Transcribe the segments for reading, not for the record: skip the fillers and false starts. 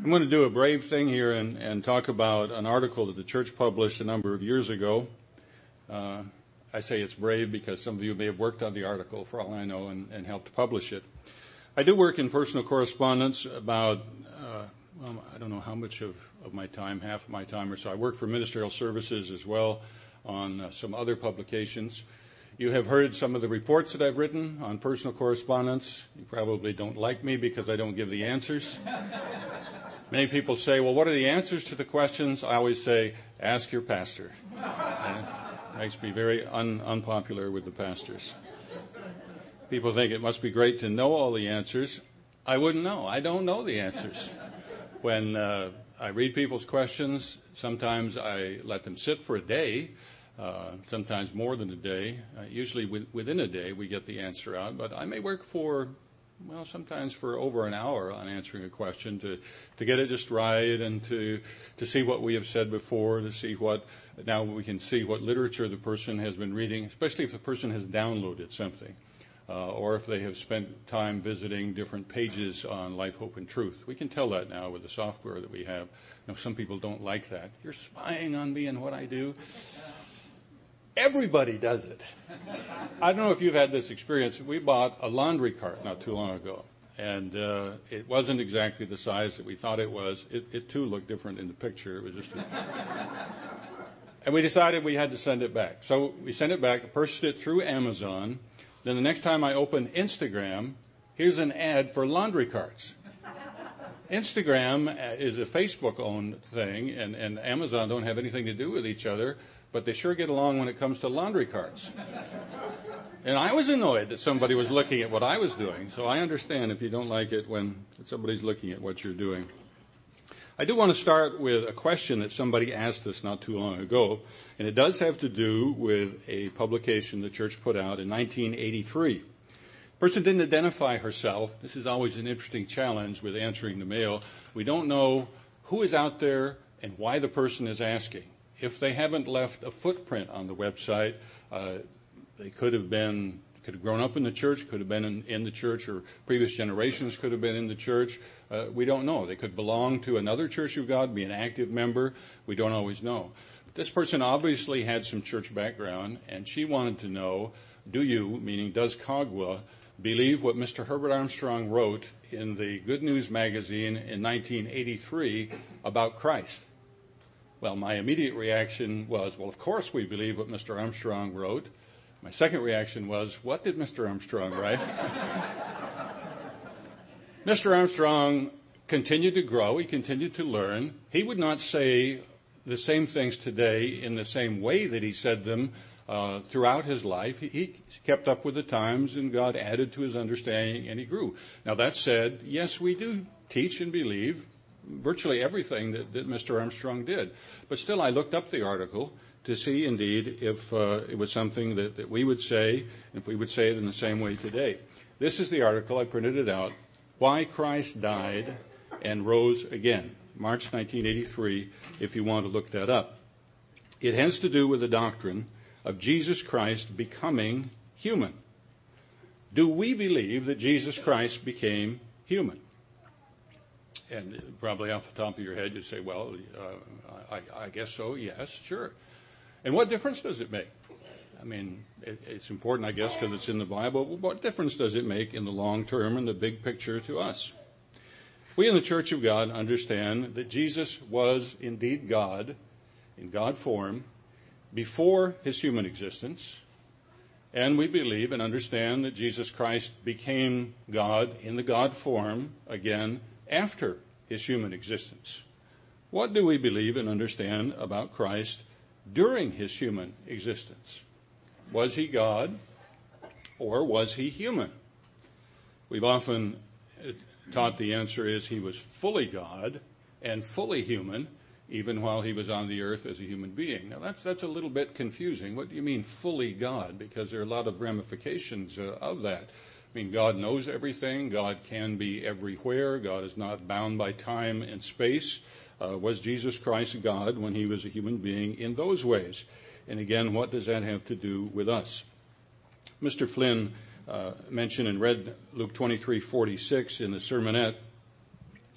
I'm going to do a brave thing here and talk about an article that the church published a number of years ago. I say it's brave because some of you may have worked on the article, for all I know, and helped publish it. I do work in personal correspondence about, I don't know how much of my time, half of my time or so. I work for Ministerial Services as well on some other publications. You have heard some of the reports that I've written on personal correspondence. You probably don't like me because I don't give the answers. Many people say, well, what are the answers to the questions? I always say, ask your pastor. And it makes me very unpopular with the pastors. People think it must be great to know all the answers. I wouldn't know. I don't know the answers. When I read people's questions, sometimes I let them sit for a day. Sometimes more than a day. Usually within a day we get the answer out, but I may work for, sometimes for over an hour on answering a question to get it just right and to see what we have said before, to see now we can see what literature the person has been reading, especially if the person has downloaded something, or if they have spent time visiting different pages on Life, Hope, and Truth. We can tell that now with the software that we have. Some people don't like that. You're spying on me and what I do. Everybody does it. I don't know if you've had this experience. We bought a laundry cart not too long ago, and it wasn't exactly the size that we thought it was. It too looked different in the picture. It was just, and we decided we had to send it back. So we sent it back, purchased it through Amazon. Then the next time I open Instagram, here's an ad for laundry carts. Instagram is a Facebook-owned thing, and Amazon don't have anything to do with each other. But they sure get along when it comes to laundry carts. And I was annoyed that somebody was looking at what I was doing, so I understand if you don't like it when somebody's looking at what you're doing. I do want to start with a question that somebody asked us not too long ago, and it does have to do with a publication the church put out in 1983. The person didn't identify herself. This is always an interesting challenge with answering the mail. We don't know who is out there and why the person is asking. If they haven't left a footprint on the website, they could have grown up in the church, could have been in the church, or previous generations could have been in the church. We don't know. They could belong to another Church of God, be an active member. We don't always know. But this person obviously had some church background, and she wanted to know, does CAGWA, believe what Mr. Herbert Armstrong wrote in the Good News magazine in 1983 about Christ? Well, my immediate reaction was, of course we believe what Mr. Armstrong wrote. My second reaction was, what did Mr. Armstrong write? Mr. Armstrong continued to grow. He continued to learn. He would not say the same things today in the same way that he said them throughout his life. He kept up with the times, and God added to his understanding, and he grew. Now, that said, yes, we do teach and believe virtually everything that Mr. Armstrong did. But still, I looked up the article to see, indeed, if it was something that we would say, if we would say it in the same way today. This is the article. I printed it out. Why Christ Died and Rose Again, March 1983, if you want to look that up. It has to do with the doctrine of Jesus Christ becoming human. Do we believe that Jesus Christ became human? And probably off the top of your head, you'd say, I guess so, yes, sure. And what difference does it make? I mean, it's important, I guess, because it's in the Bible. But what difference does it make in the long term and the big picture to us? We in the Church of God understand that Jesus was indeed God, in God form, before his human existence. And we believe and understand that Jesus Christ became God in the God form again after his human existence. What do we believe and understand about Christ during his human existence? Was he God or was he human? We've often taught the answer is he was fully God and fully human even while he was on the earth as a human being. Now that's a little bit confusing. What do you mean fully God? Because there are a lot of ramifications of that. I mean, God knows everything. God can be everywhere. God is not bound by time and space. Was Jesus Christ God when he was a human being in those ways? And again, what does that have to do with us? Mr. Flynn mentioned and read Luke 23:46 in the sermonette,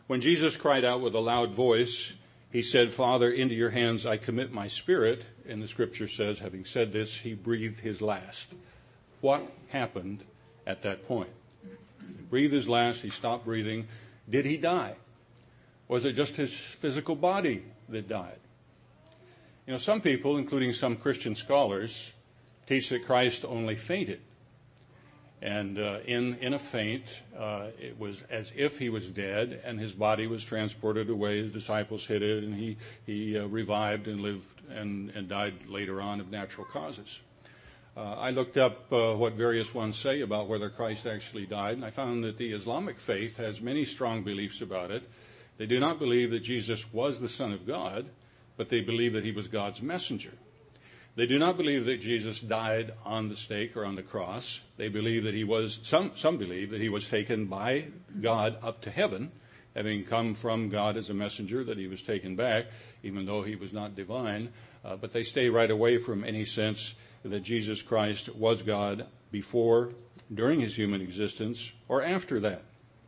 When Jesus cried out with a loud voice, he said, "Father, into your hands I commit my spirit." And the scripture says, having said this, he breathed his last. What happened at that point? He breathed his last. He stopped breathing. Did he die? Was it just his physical body that died? You know, some people, including some Christian scholars, teach that Christ only fainted. And in a faint, it was as if he was dead, and his body was transported away. His disciples hid it, and he revived and lived and died later on of natural causes. I looked up what various ones say about whether Christ actually died, and I found that the Islamic faith has many strong beliefs about it. They do not believe that Jesus was the Son of God, but they believe that he was God's messenger. They do not believe that Jesus died on the stake or on the cross. They believe that he was, some believe that he was taken by God up to heaven, having come from God as a messenger, that he was taken back, even though he was not divine. But they stay right away from any sense that Jesus Christ was God before, during his human existence, or after that.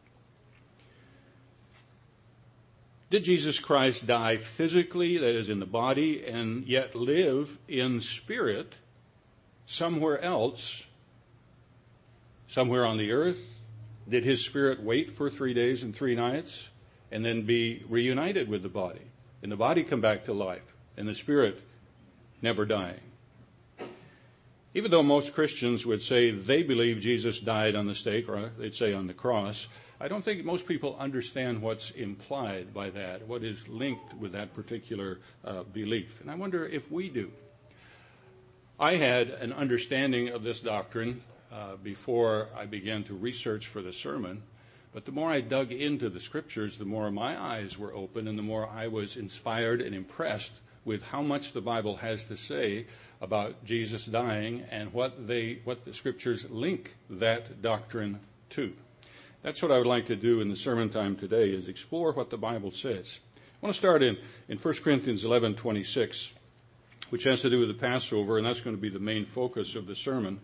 Did Jesus Christ die physically, that is in the body, and yet live in spirit somewhere else, somewhere on the earth? Did his spirit wait for 3 days and 3 nights and then be reunited with the body? And the body come back to life and the spirit never dying? Even though most Christians would say they believe Jesus died on the stake, or they'd say on the cross, I don't think most people understand what's implied by that, what is linked with that particular belief. And I wonder if we do. I had an understanding of this doctrine before I began to research for the sermon, but the more I dug into the scriptures, the more my eyes were open and the more I was inspired and impressed with how much the Bible has to say about Jesus dying and what the scriptures link that doctrine to. That's what I would like to do in the sermon time today, is explore what the Bible says. I want to start in 1 Corinthians 11:26, which has to do with the Passover, and that's going to be the main focus of the sermon.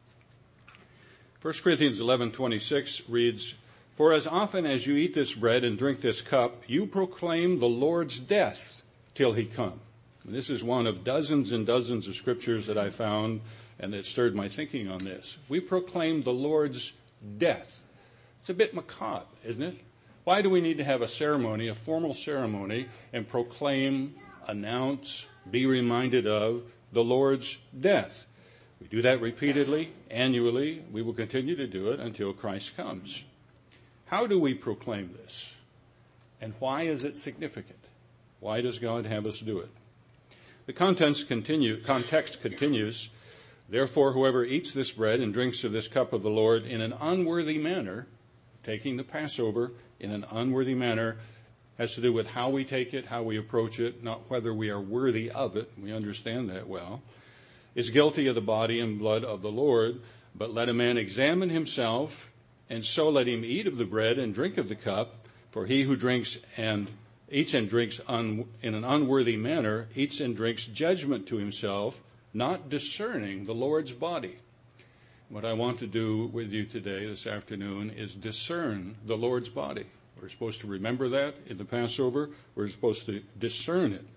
1 Corinthians 11:26 reads, "For as often as you eat this bread and drink this cup, you proclaim the Lord's death till he come." And this is one of dozens and dozens of scriptures that I found and that stirred my thinking on this. We proclaim the Lord's death. It's a bit macabre, isn't it? Why do we need to have a ceremony, a formal ceremony, and proclaim, announce, be reminded of the Lord's death? We do that repeatedly, annually. We will continue to do it until Christ comes. How do we proclaim this? And why is it significant? Why does God have us do it? The context continues. "Therefore, whoever eats this bread and drinks of this cup of the Lord in an unworthy manner," taking the Passover in an unworthy manner, has to do with how we take it, how we approach it, not whether we are worthy of it. We understand that well. "Is guilty of the body and blood of the Lord. But let a man examine himself, and so let him eat of the bread and drink of the cup. For he who drinks and eats and drinks in an unworthy manner eats and drinks judgment to himself, not discerning the Lord's body." What I want to do with you today, this afternoon, is discern the Lord's body. We're supposed to remember that in the Passover. We're supposed to discern it.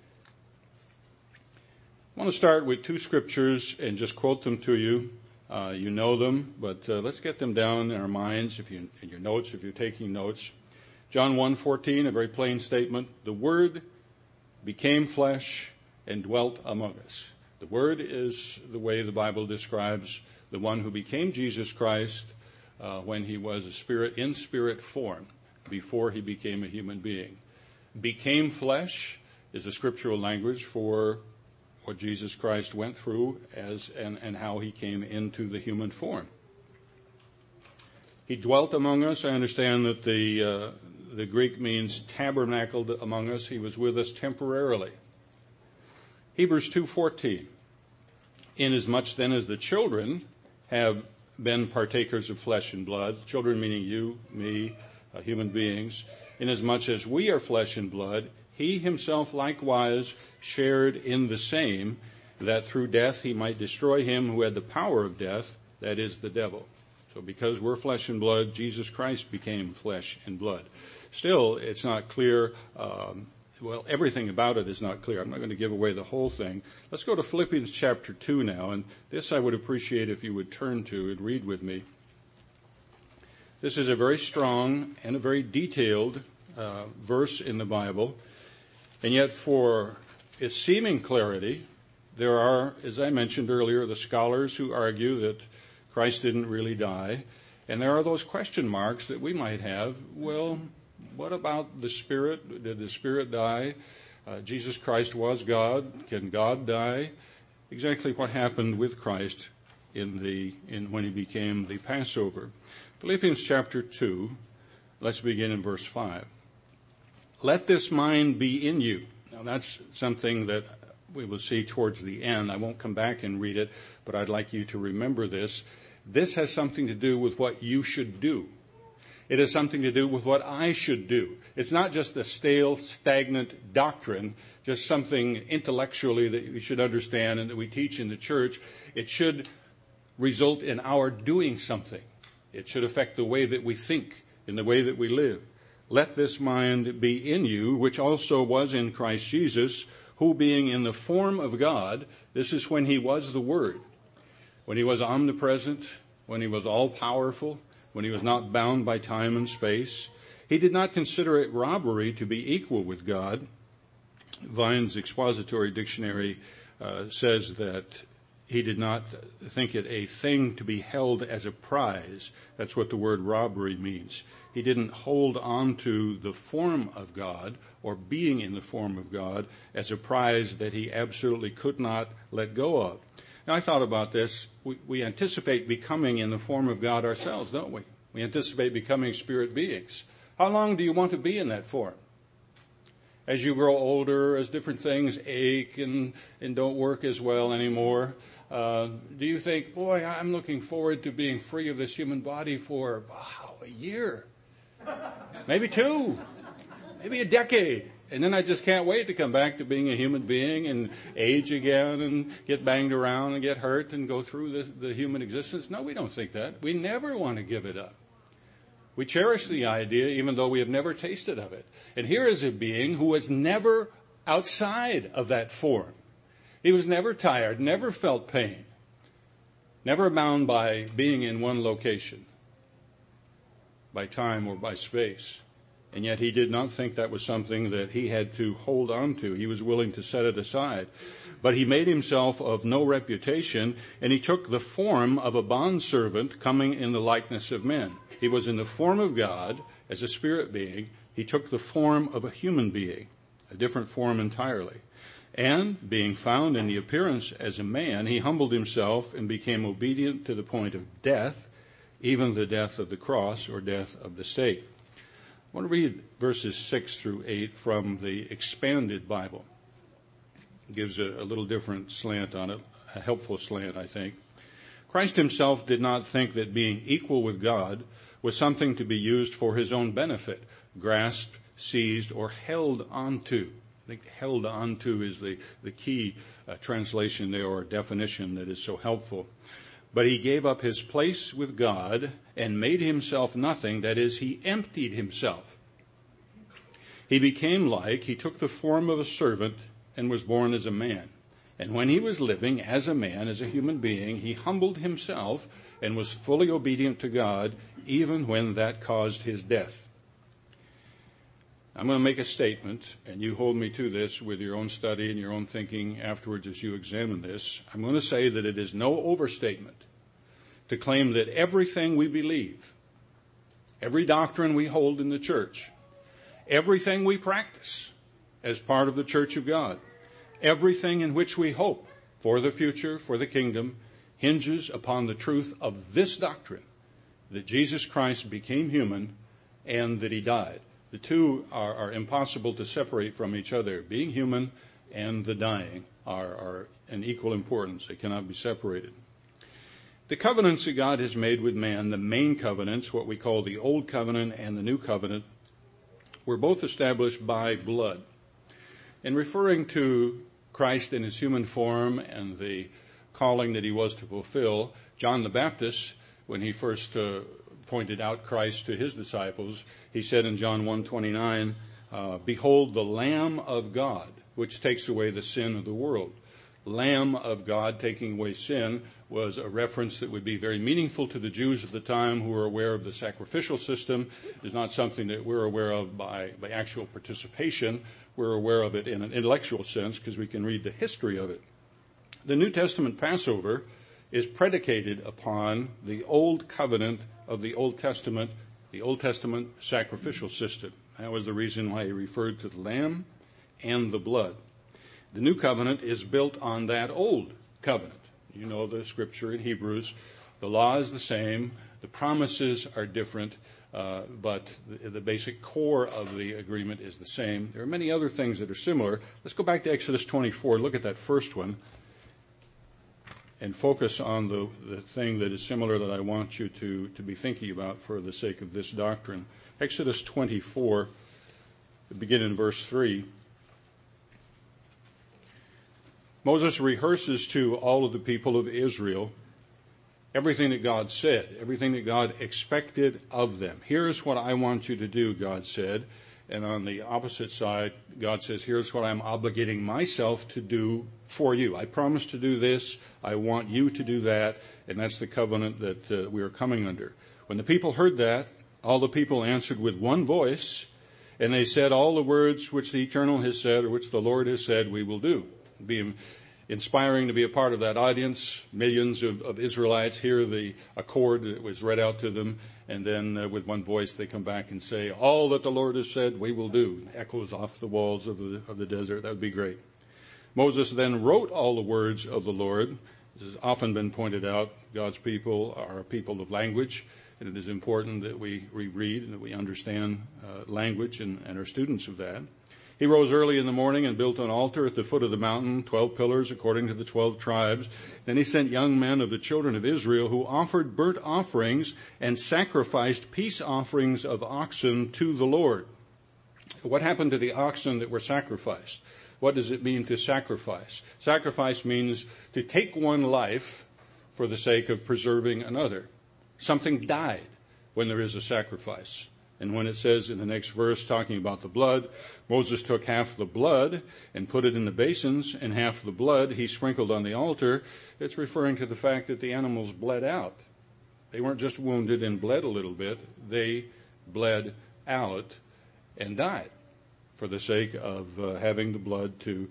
I want to start with 2 scriptures and just quote them to you. You know them, but let's get them down in our minds, in your notes, if you're taking notes. John 1:14, a very plain statement. "The Word became flesh and dwelt among us." The Word is the way the Bible describes the one who became Jesus Christ when he was in spirit form, before he became a human being. Became flesh is the scriptural language for what Jesus Christ went through and how he came into the human form. He dwelt among us. I understand that the Greek means tabernacled among us. He was with us temporarily. Hebrews 2:14. "Inasmuch then as the children have been partakers of flesh and blood," children meaning you, me, human beings, "inasmuch as we are flesh and blood, he himself likewise shared in the same, that through death he might destroy him who had the power of death, that is, the devil." So because we're flesh and blood, Jesus Christ became flesh and blood. Still, it's not clear. Everything about it is not clear. I'm not going to give away the whole thing. Let's go to Philippians chapter 2 now, and this I would appreciate if you would turn to and read with me. This is a very strong and a very detailed verse in the Bible, and yet for its seeming clarity, there are, as I mentioned earlier, the scholars who argue that Christ didn't really die, and there are those question marks that we might have. Well, what about the Spirit? Did the Spirit die? Jesus Christ was God. Can God die? Exactly what happened with Christ when he became the Passover. Philippians chapter 2, let's begin in verse 5. Let this mind be in you. Now that's something that we will see towards the end. I won't come back and read it, but I'd like you to remember this. This has something to do with what you should do. It has something to do with what I should do. It's not just a stale, stagnant doctrine, just something intellectually that we should understand and that we teach in the church. It should result in our doing something. It should affect the way that we think and the way that we live. Let this mind be in you, which also was in Christ Jesus, who being in the form of God, this is when he was the Word, when he was omnipresent, when he was all-powerful, when he was not bound by time and space. He did not consider it robbery to be equal with God. Vine's Expository Dictionary says that he did not think it a thing to be held as a prize. That's what the word robbery means. He didn't hold on to the form of God or being in the form of God as a prize that he absolutely could not let go of. Now, I thought about this. We anticipate becoming in the form of God ourselves, don't we? We anticipate becoming spirit beings. How long do you want to be in that form? As you grow older, as different things ache and don't work as well anymore, do you think, boy, I'm looking forward to being free of this human body for a year, maybe 2, maybe a decade. And then I just can't wait to come back to being a human being and age again and get banged around and get hurt and go through the human existence. No, we don't think that. We never want to give it up. We cherish the idea even though we have never tasted of it. And here is a being who was never outside of that form. He was never tired, never felt pain, never bound by being in one location, by time or by space. And yet he did not think that was something that he had to hold on to. He was willing to set it aside. But he made himself of no reputation, and he took the form of a bondservant coming in the likeness of men. He was in the form of God as a spirit being. He took the form of a human being, a different form entirely. And being found in the appearance as a man, he humbled himself and became obedient to the point of death, even the death of the cross or death of the stake. I want to read verses 6 through 8 from the Expanded Bible. It gives a little different slant on it, a helpful slant, I think. Christ himself did not think that being equal with God was something to be used for his own benefit, grasped, seized, or held onto. I think held onto is the key translation there or definition that is so helpful. But he gave up his place with God and made himself nothing. That is, he emptied himself. He took the form of a servant and was born as a man. And when he was living as a man, as a human being, he humbled himself and was fully obedient to God, even when that caused his death. I'm going to make a statement, and you hold me to this with your own study and your own thinking afterwards as you examine this. I'm going to say that it is no overstatement to claim that everything we believe, every doctrine we hold in the church, everything we practice as part of the Church of God, everything in which we hope for the future, for the kingdom, hinges upon the truth of this doctrine, that Jesus Christ became human and that he died. The two are impossible to separate from each other. Being human and the dying are an equal importance. They cannot be separated. The covenants that God has made with man, the main covenants, what we call the Old Covenant and the New Covenant, were both established by blood. In referring to Christ in his human form and the calling that he was to fulfill, John the Baptist when he first pointed out Christ to his disciples. He said in John 1:29, "Behold the Lamb of God, which takes away the sin of the world." Lamb of God taking away sin was a reference that would be very meaningful to the Jews of the time who were aware of the sacrificial system. It's not something that we're aware of by actual participation. We're aware of it in an intellectual sense because we can read the history of it. The New Testament Passover is predicated upon the old covenant of the Old Testament sacrificial system. That was the reason why he referred to the lamb and the blood. The new covenant is built on that old covenant. You know the scripture in Hebrews. The law is the same. The promises are different, but the basic core of the agreement is the same. There are many other things that are similar. Let's go back to Exodus 24. Look at that first one and focus on the thing that is similar that I want you to be thinking about for the sake of this doctrine. Exodus 24, begin in verse 3. Moses rehearses to all of the people of Israel everything that God said, everything that God expected of them. Here's what I want you to do, God said. And on the opposite side, God says, here's what I'm obligating myself to do for you. I promise to do this. I want you to do that. And that's the covenant that we are coming under. When the people heard that, all the people answered with one voice, and they said, all the words which the Eternal has said, or which the Lord has said, we will do. It'd be inspiring to be a part of that audience. Millions of Israelites hear the accord that was read out to them, and then with one voice they come back and say, all that the Lord has said, we will do. It echoes off the walls of the desert. That would be great. Moses then wrote all the words of the Lord. This has often been pointed out. God's people are a people of language, and it is important that we read and that we understand language and are students of that. He rose early in the morning and built an altar at the foot of the mountain, 12 pillars according to the 12 tribes. Then he sent young men of the children of Israel who offered burnt offerings and sacrificed peace offerings of oxen to the Lord. What happened to the oxen that were sacrificed? What does it mean to sacrifice? Sacrifice means to take one life for the sake of preserving another. Something died when there is a sacrifice. And when it says in the next verse, talking about the blood, Moses took half the blood and put it in the basins, and half the blood he sprinkled on the altar. It's referring to the fact that the animals bled out. They weren't just wounded and bled a little bit. They bled out and died for the sake of having the blood to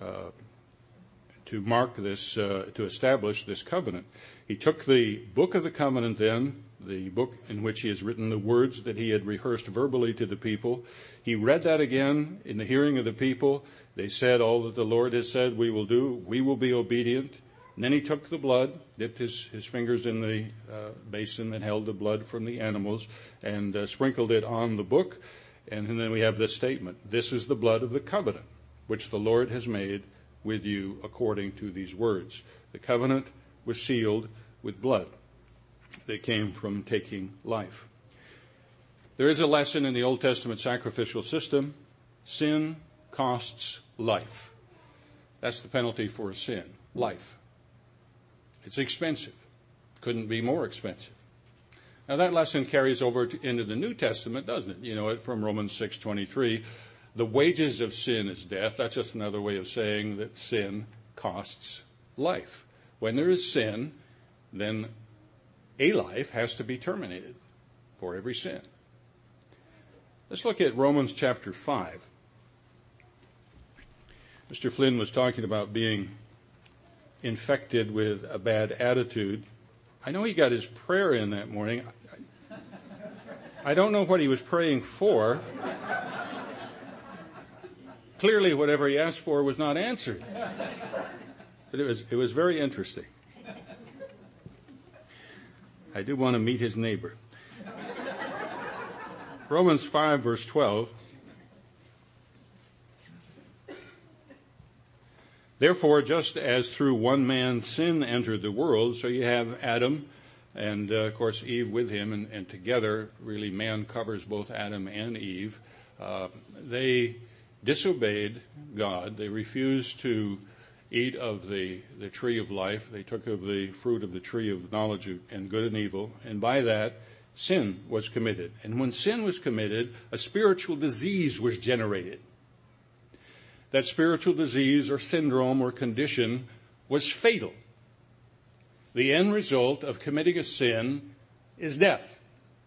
mark this, to establish this covenant. He took the book of the covenant then, the book in which he has written the words that he had rehearsed verbally to the people. He read that again in the hearing of the people. They said, all that the Lord has said we will do. We will be obedient. And then he took the blood, dipped his fingers in the basin that held the blood from the animals, and sprinkled it on the book. And then we have this statement. This is the blood of the covenant, which the Lord has made with you according to these words. The covenant was sealed with blood that came from taking life. There is a lesson in the Old Testament sacrificial system. Sin costs life. That's the penalty for a sin, life. It's expensive. Couldn't be more expensive. Now that lesson carries over into the New Testament, doesn't it? You know it from Romans 6:23. The wages of sin is death. That's just another way of saying that sin costs life. When there is sin, then a life has to be terminated for every sin. Let's look at Romans chapter 5. Mr. Flynn was talking about being infected with a bad attitude. I know he got his prayer in that morning. I don't know what he was praying for. Clearly, whatever he asked for was not answered. But it was very interesting. I do want to meet his neighbor. Romans 5, verse 12. Therefore, just as through one man sin entered the world, so you have Adam and, of course, Eve with him, and together, really, man covers both Adam and Eve. They disobeyed God. They refused to eat of the tree of life. They took of the fruit of the tree of knowledge and good and evil. And by that, sin was committed. And when sin was committed, a spiritual disease was generated. That spiritual disease or syndrome or condition was fatal. The end result of committing a sin is death.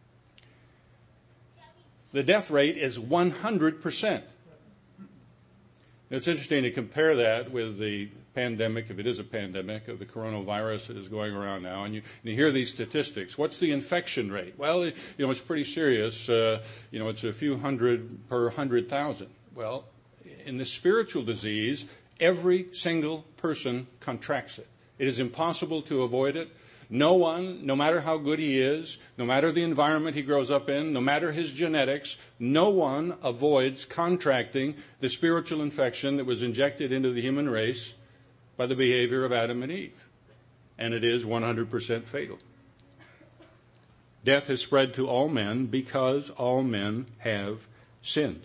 The death rate is 100%. It's interesting to compare that with the pandemic, if it is a pandemic, of the coronavirus that is going around now. And you hear these statistics. What's the infection rate? Well, it's pretty serious. It's a few hundred per 100,000. Well, in the spiritual disease, every single person contracts it. It is impossible to avoid it. No one, no matter how good he is, no matter the environment he grows up in, no matter his genetics, no one avoids contracting the spiritual infection that was injected into the human race by the behavior of Adam and Eve. And it is 100% fatal. Death has spread to all men because all men have sinned.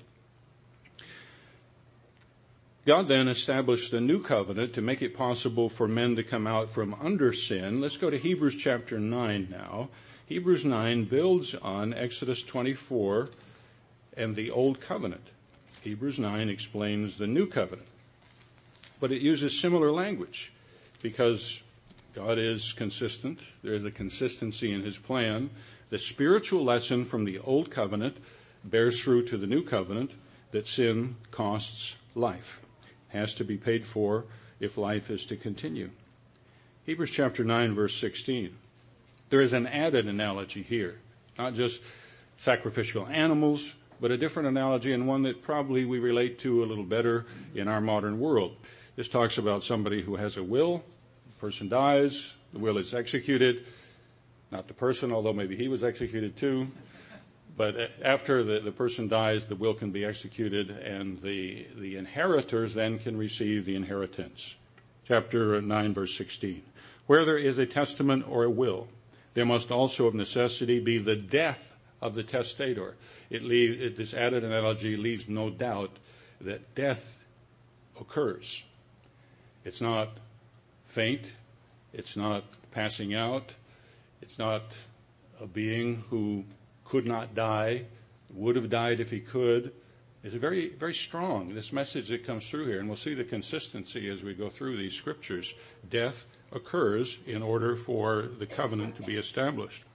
God then established a new covenant to make it possible for men to come out from under sin. Let's go to Hebrews chapter 9 now. Hebrews 9 builds on Exodus 24 and the Old Covenant. Hebrews 9 explains the new covenant. But it uses similar language because God is consistent. There is a consistency in his plan. The spiritual lesson from the Old Covenant bears through to the new covenant that sin costs life. Has to be paid for if life is to continue. Hebrews chapter 9, verse 16. There is an added analogy here, not just sacrificial animals, but a different analogy and one that probably we relate to a little better in our modern world. This talks about somebody who has a will. The person dies. The will is executed. Not the person, although maybe he was executed too. But after the person dies, the will can be executed, and the inheritors then can receive the inheritance. Chapter 9, verse 16. Where there is a testament or a will, there must also of necessity be the death of the testator. This added analogy leaves no doubt that death occurs. It's not faint. It's not passing out. It's not a being who could not die, would have died if he could. It's very, very strong, this message that comes through here. And we'll see the consistency as we go through these scriptures. Death occurs in order for the covenant to be established.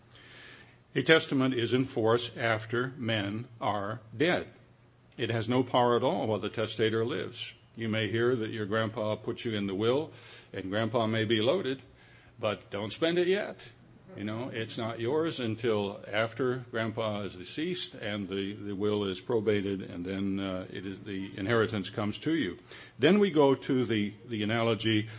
A testament is in force after men are dead. It has no power at all while the testator lives. You may hear that your grandpa put you in the will, and grandpa may be loaded, but don't spend it yet. It's not yours until after grandpa is deceased and the will is probated, and then the inheritance comes to you. Then we go to the analogy,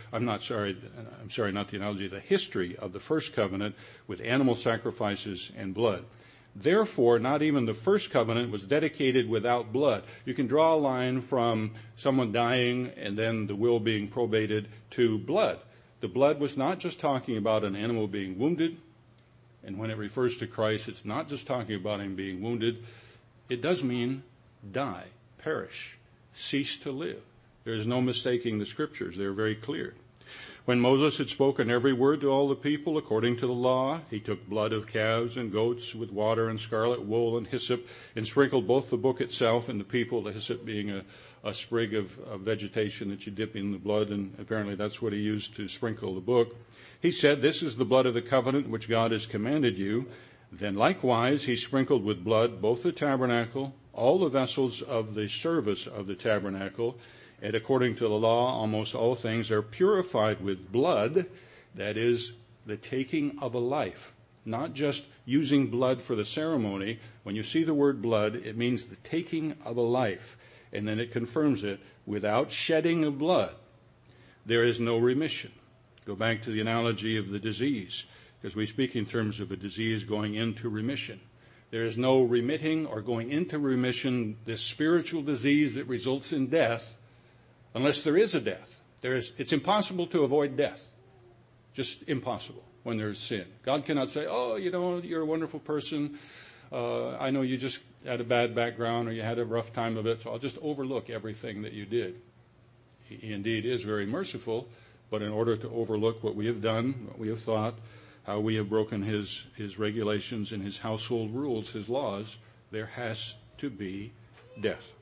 the history of the first covenant with animal sacrifices and blood. Therefore, not even the first covenant was dedicated without blood. You can draw a line from someone dying and then the will being probated to blood. The blood was not just talking about an animal being wounded. And when it refers to Christ, it's not just talking about him being wounded. It does mean die, perish, cease to live. There is no mistaking the scriptures. They're very clear. When Moses had spoken every word to all the people according to the law, he took blood of calves and goats with water and scarlet wool and hyssop and sprinkled both the book itself and the people, the hyssop being a sprig of vegetation that you dip in the blood, and apparently that's what he used to sprinkle the book. He said, "This is the blood of the covenant which God has commanded you." Then likewise he sprinkled with blood both the tabernacle, all the vessels of the service of the tabernacle, and according to the law, almost all things are purified with blood. That is the taking of a life, not just using blood for the ceremony. When you see the word blood, it means the taking of a life. And then it confirms it. Without shedding of blood, there is no remission. Go back to the analogy of the disease, because we speak in terms of a disease going into remission. There is no remitting or going into remission this spiritual disease that results in death unless there is a death. It's impossible to avoid death. Just impossible when there's sin. God cannot say, you're a wonderful person. I know you just had a bad background or you had a rough time of it, so I'll just overlook everything that you did. He indeed is very merciful, but in order to overlook what we have done, what we have thought, how we have broken his regulations and his household rules, his laws, there has to be death.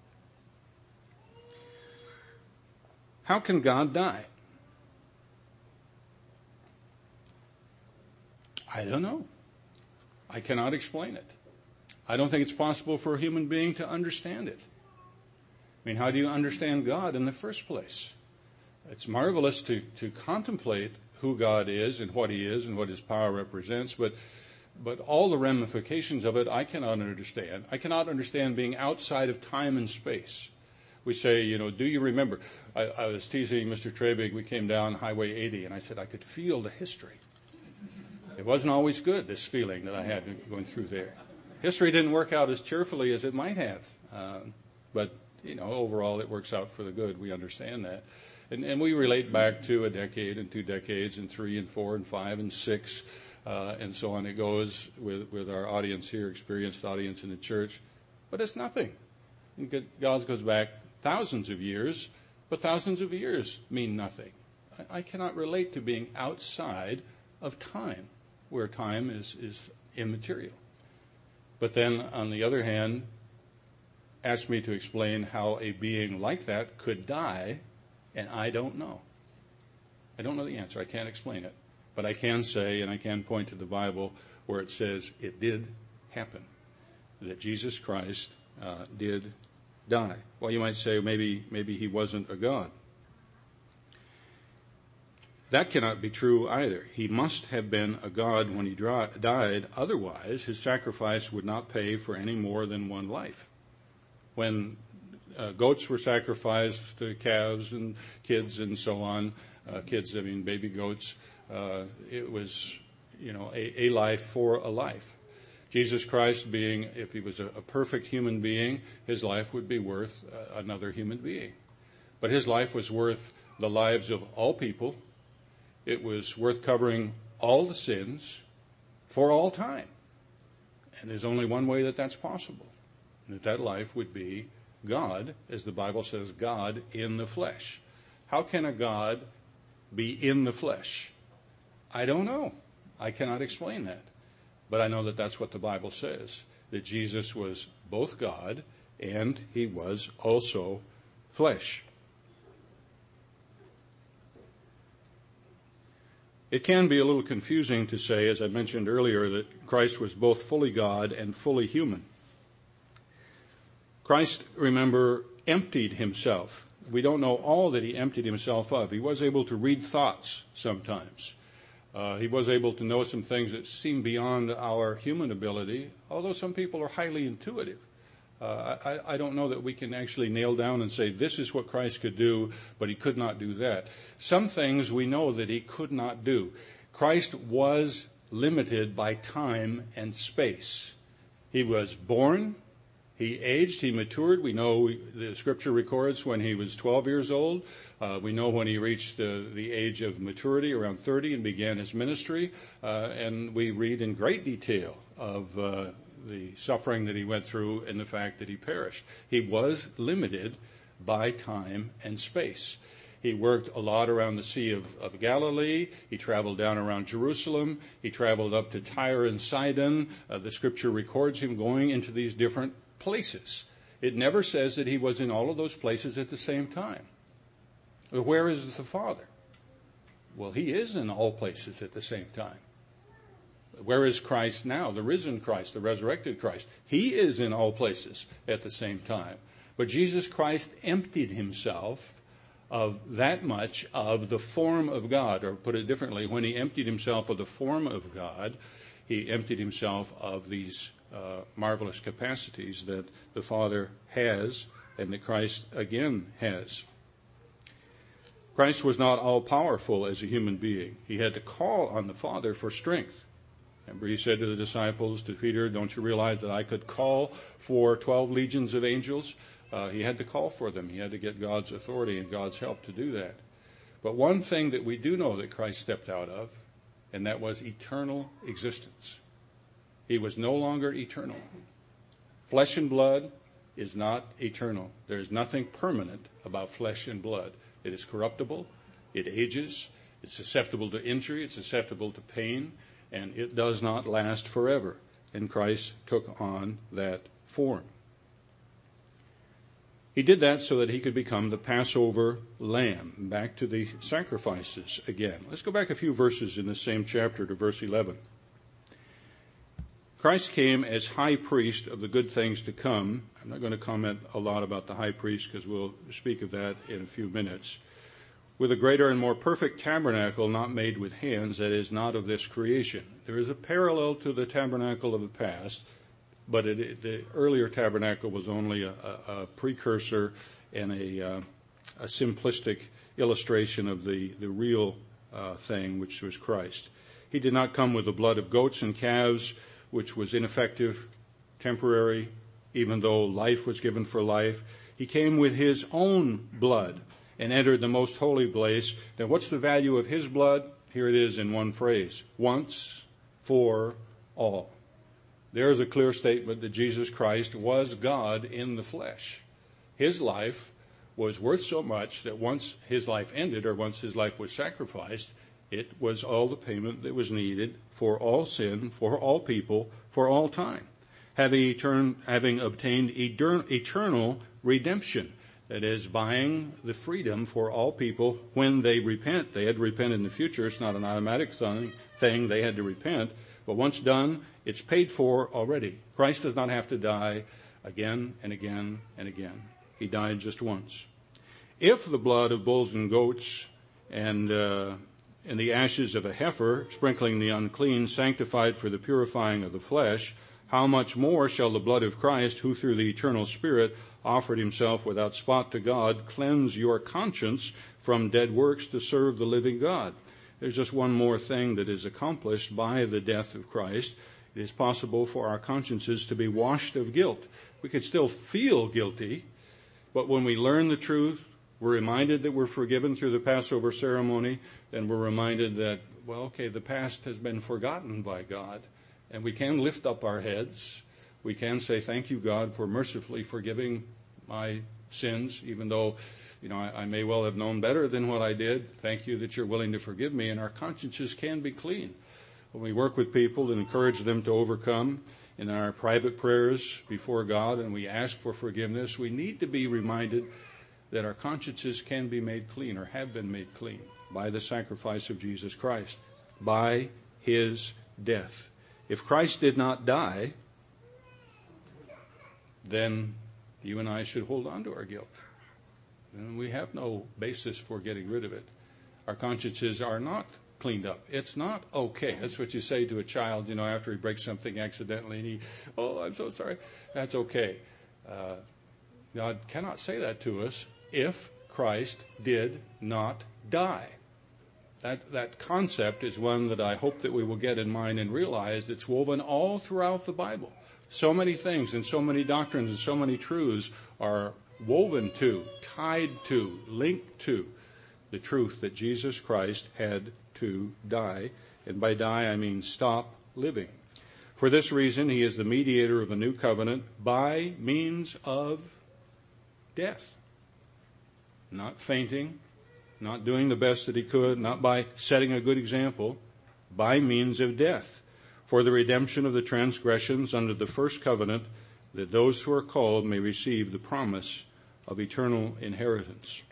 How can God die? I don't know. I cannot explain it. I don't think it's possible for a human being to understand it. I mean, how do you understand God in the first place? It's marvelous to contemplate who God is and what he is and what his power represents, but all the ramifications of it I cannot understand. I cannot understand being outside of time and space. We say, do you remember? I was teasing Mr. Trebig. We came down Highway 80, and I said I could feel the history. It wasn't always good, this feeling that I had going through there. History didn't work out as cheerfully as it might have. But overall it works out for the good. We understand that. And we relate back to a decade and 2 decades and 3 and 4 and 5 and 6 and so on. It goes with our audience here, experienced audience in the church. But it's nothing. God goes back thousands of years, but thousands of years mean nothing. I cannot relate to being outside of time, where time is immaterial. But then, on the other hand, ask me to explain how a being like that could die, and I don't know. I don't know the answer. I can't explain it. But I can say, and I can point to the Bible where it says it did happen, that Jesus Christ did die. Well, you might say maybe he wasn't a God. That cannot be true either. He must have been a God when he died. Otherwise, his sacrifice would not pay for any more than one life. When goats were sacrificed to calves and kids and so on, baby goats, it was, a life for a life. Jesus Christ being, if he was a perfect human being, his life would be worth another human being. But his life was worth the lives of all people. It was worth covering all the sins for all time. And there's only one way that that's possible. And that life would be God, as the Bible says, God in the flesh. How can a God be in the flesh? I don't know. I cannot explain that. But I know that that's what the Bible says, that Jesus was both God and he was also flesh. It can be a little confusing to say, as I mentioned earlier, that Christ was both fully God and fully human. Christ, remember, emptied himself. We don't know all that he emptied himself of. He was able to read thoughts sometimes. He was able to know some things that seem beyond our human ability, although some people are highly intuitive. I don't know that we can actually nail down and say this is what Christ could do, but he could not do that. Some things we know that he could not do. Christ was limited by time and space. He was born, he aged, he matured. We know the scripture records when he was 12 years old. We know when he reached the age of maturity, around 30, and began his ministry. And we read in great detail of the suffering that he went through and the fact that he perished. He was limited by time and space. He worked a lot around the Sea of Galilee. He traveled down around Jerusalem. He traveled up to Tyre and Sidon. The scripture records him going into these different places. It never says that he was in all of those places at the same time. Where is the Father? Well, he is in all places at the same time. Where is Christ now? The risen Christ, the resurrected Christ. He is in all places at the same time. But Jesus Christ emptied himself of that much of the form of God. Or put it differently, when he emptied himself of the form of God, he emptied himself of these marvelous capacities that the Father has and that Christ again has. Christ was not all-powerful as a human being. He had to call on the Father for strength. Remember, he said to the disciples, to Peter, don't you realize that I could call for 12 legions of angels? He had to call for them. He had to get God's authority and God's help to do that. But one thing that we do know that Christ stepped out of, and that was eternal existence. He was no longer eternal. Flesh and blood is not eternal. There is nothing permanent about flesh and blood. It is corruptible. It ages. It's susceptible to injury. It's susceptible to pain. And it does not last forever. And Christ took on that form. He did that so that he could become the Passover lamb. Back to the sacrifices again. Let's go back a few verses in the same chapter to verse 11. Christ came as high priest of the good things to come. I'm not going to comment a lot about the high priest because we'll speak of that in a few minutes. With a greater and more perfect tabernacle not made with hands, that is not of this creation. There is a parallel to the tabernacle of the past, but the earlier tabernacle was only a precursor and a simplistic illustration of the real thing, which was Christ. He did not come with the blood of goats and calves, which was ineffective, temporary, even though life was given for life. He came with his own blood and entered the most holy place. Now, what's the value of his blood? Here it is in one phrase: once for all. There is a clear statement that Jesus Christ was God in the flesh. His life was worth so much that once his life ended, or once his life was sacrificed, it was all the payment that was needed for all sin, for all people, for all time, having obtained eternal redemption. That is, buying the freedom for all people when they repent. They had to repent in the future. It's not an automatic thing. They had to repent. But once done, it's paid for already. Christ does not have to die again and again and again. He died just once. If the blood of bulls and goats and the ashes of a heifer, sprinkling the unclean, sanctified for the purifying of the flesh, how much more shall the blood of Christ, who through the eternal Spirit offered himself without spot to God, cleanse your conscience from dead works to serve the living God? There's just one more thing that is accomplished by the death of Christ. It is possible for our consciences to be washed of guilt. We could still feel guilty, but when we learn the truth, we're reminded that we're forgiven through the Passover ceremony, then we're reminded that, well, okay, the past has been forgotten by God, and we can lift up our heads. We can say, thank you, God, for mercifully forgiving my sins, even though, I may well have known better than what I did. Thank you that you're willing to forgive me, and our consciences can be clean. When we work with people and encourage them to overcome in our private prayers before God, and we ask for forgiveness, we need to be reminded that our consciences can be made clean, or have been made clean, by the sacrifice of Jesus Christ, by his death. If Christ did not die, then you and I should hold on to our guilt. And we have no basis for getting rid of it. Our consciences are not cleaned up. It's not okay. That's what you say to a child, after he breaks something accidentally, and I'm so sorry. That's okay. God cannot say that to us if Christ did not die. That concept is one that I hope that we will get in mind and realize it's woven all throughout the Bible. So many things and so many doctrines and so many truths are woven to, tied to, linked to the truth that Jesus Christ had to die. And by die, I mean stop living. For this reason, he is the mediator of a new covenant by means of death. Not fainting, not doing the best that he could, not by setting a good example, by means of death, for the redemption of the transgressions under the first covenant, that those who are called may receive the promise of eternal inheritance.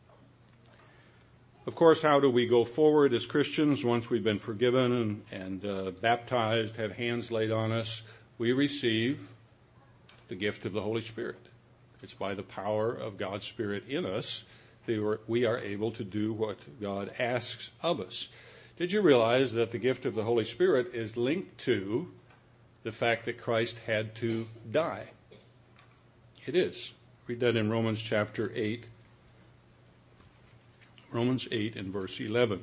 Of course, how do we go forward as Christians once we've been forgiven and baptized, have hands laid on us? We receive the gift of the Holy Spirit. It's by the power of God's Spirit in us that we are able to do what God asks of us. Did you realize that the gift of the Holy Spirit is linked to the fact that Christ had to die? It is. Read that in Romans chapter 8. Romans 8 and verse 11.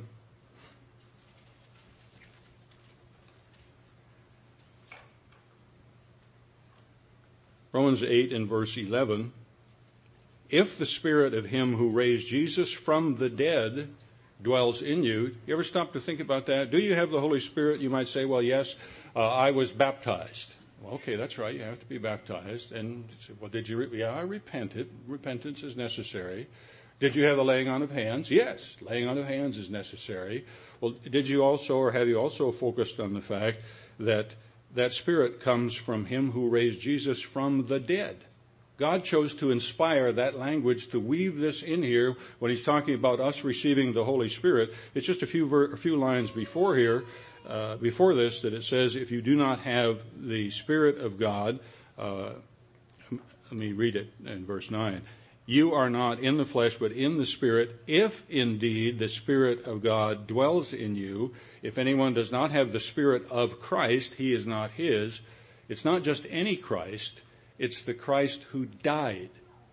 Romans 8 and verse 11. If the Spirit of him who raised Jesus from the dead dwells in you. You ever stop to think about that? Do you have the Holy Spirit? You might say, well, yes, I was baptized. Well, okay, that's right. You have to be baptized. And you say, well, did you? I repented. Repentance is necessary. Did you have the laying on of hands? Yes, laying on of hands is necessary. Well, did you also, or have you also focused on the fact that that Spirit comes from Him who raised Jesus from the dead? God chose to inspire that language to weave this in here when He's talking about us receiving the Holy Spirit. It's just a few lines before here, before this, that it says, if you do not have the Spirit of God, let me read it in verse 9. You are not in the flesh, but in the Spirit, if indeed the Spirit of God dwells in you. If anyone does not have the Spirit of Christ, he is not his. It's not just any Christ. It's the Christ who died.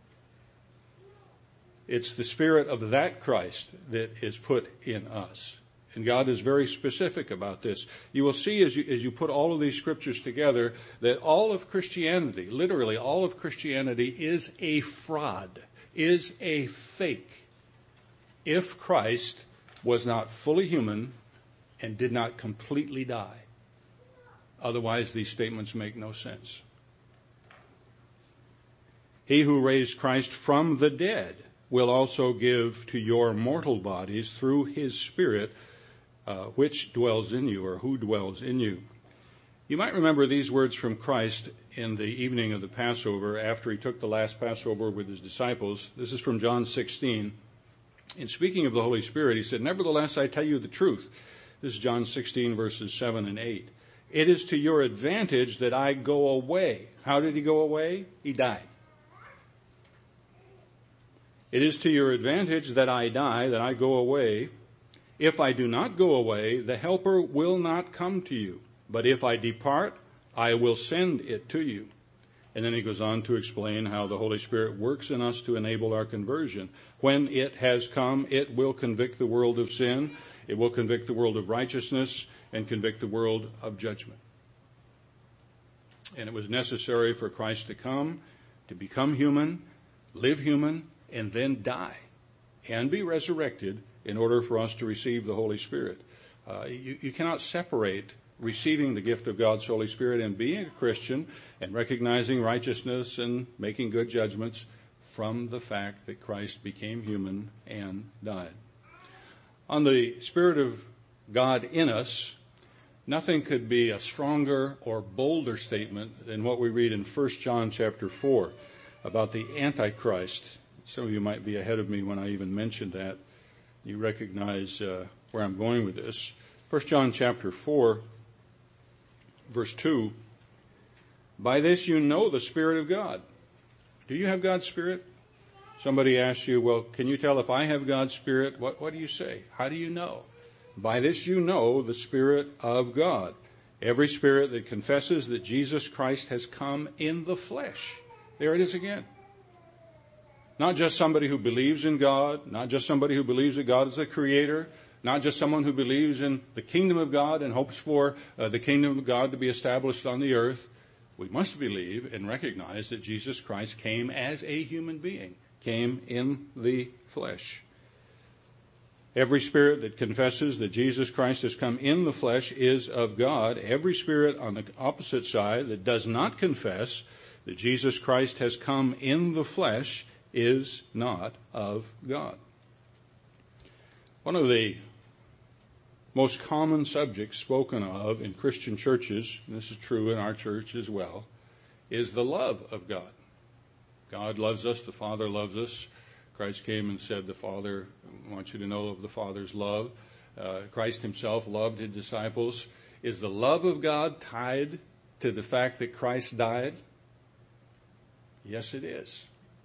It's the Spirit of that Christ that is put in us. And God is very specific about this. You will see as you put all of these scriptures together that all of Christianity, literally all of Christianity, is a fraud, is a fake, if Christ was not fully human and did not completely die. Otherwise, these statements make no sense. He who raised Christ from the dead will also give to your mortal bodies through His Spirit, which dwells in you, or who dwells in you. You might remember these words from Christ in the evening of the Passover after He took the last Passover with His disciples. This is from John 16. In speaking of the Holy Spirit, He said, "Nevertheless, I tell you the truth." This is John 16, verses 7 and 8. "It is to your advantage that I go away." How did He go away? He died. "It is to your advantage that I die, that I go away. If I do not go away, the Helper will not come to you. But if I depart, I will send it to you." And then He goes on to explain how the Holy Spirit works in us to enable our conversion. When it has come, it will convict the world of sin. It will convict the world of righteousness and convict the world of judgment. And it was necessary for Christ to come, to become human, live human, and then die and be resurrected in order for us to receive the Holy Spirit. You cannot separate receiving the gift of God's Holy Spirit and being a Christian and recognizing righteousness and making good judgments from the fact that Christ became human and died. On the Spirit of God in us, nothing could be a stronger or bolder statement than what we read in 1 John chapter 4 about the Antichrist. Some of you might be ahead of me when I even mentioned that. You recognize where I'm going with this. 1 John chapter 4, verse 2. "By this you know the Spirit of God." Do you have God's Spirit? Somebody asks you, well, can you tell if I have God's Spirit? What do you say? How do you know? "By this you know the Spirit of God. Every spirit that confesses that Jesus Christ has come in the flesh." There it is again. Not just somebody who believes in God, not just somebody who believes that God is a creator, not just someone who believes in the kingdom of God and hopes for the kingdom of God to be established on the earth. We must believe and recognize that Jesus Christ came as a human being, came in the flesh. Every spirit that confesses that Jesus Christ has come in the flesh is of God. Every spirit on the opposite side that does not confess that Jesus Christ has come in the flesh is not of God. One of the most common subjects spoken of in Christian churches, and this is true in our church as well, is the love of God. God loves us, the Father loves us. Christ came and said, the Father wants you to know of the Father's love. Christ Himself loved His disciples. Is the love of God tied to the fact that Christ died? Yes, it is.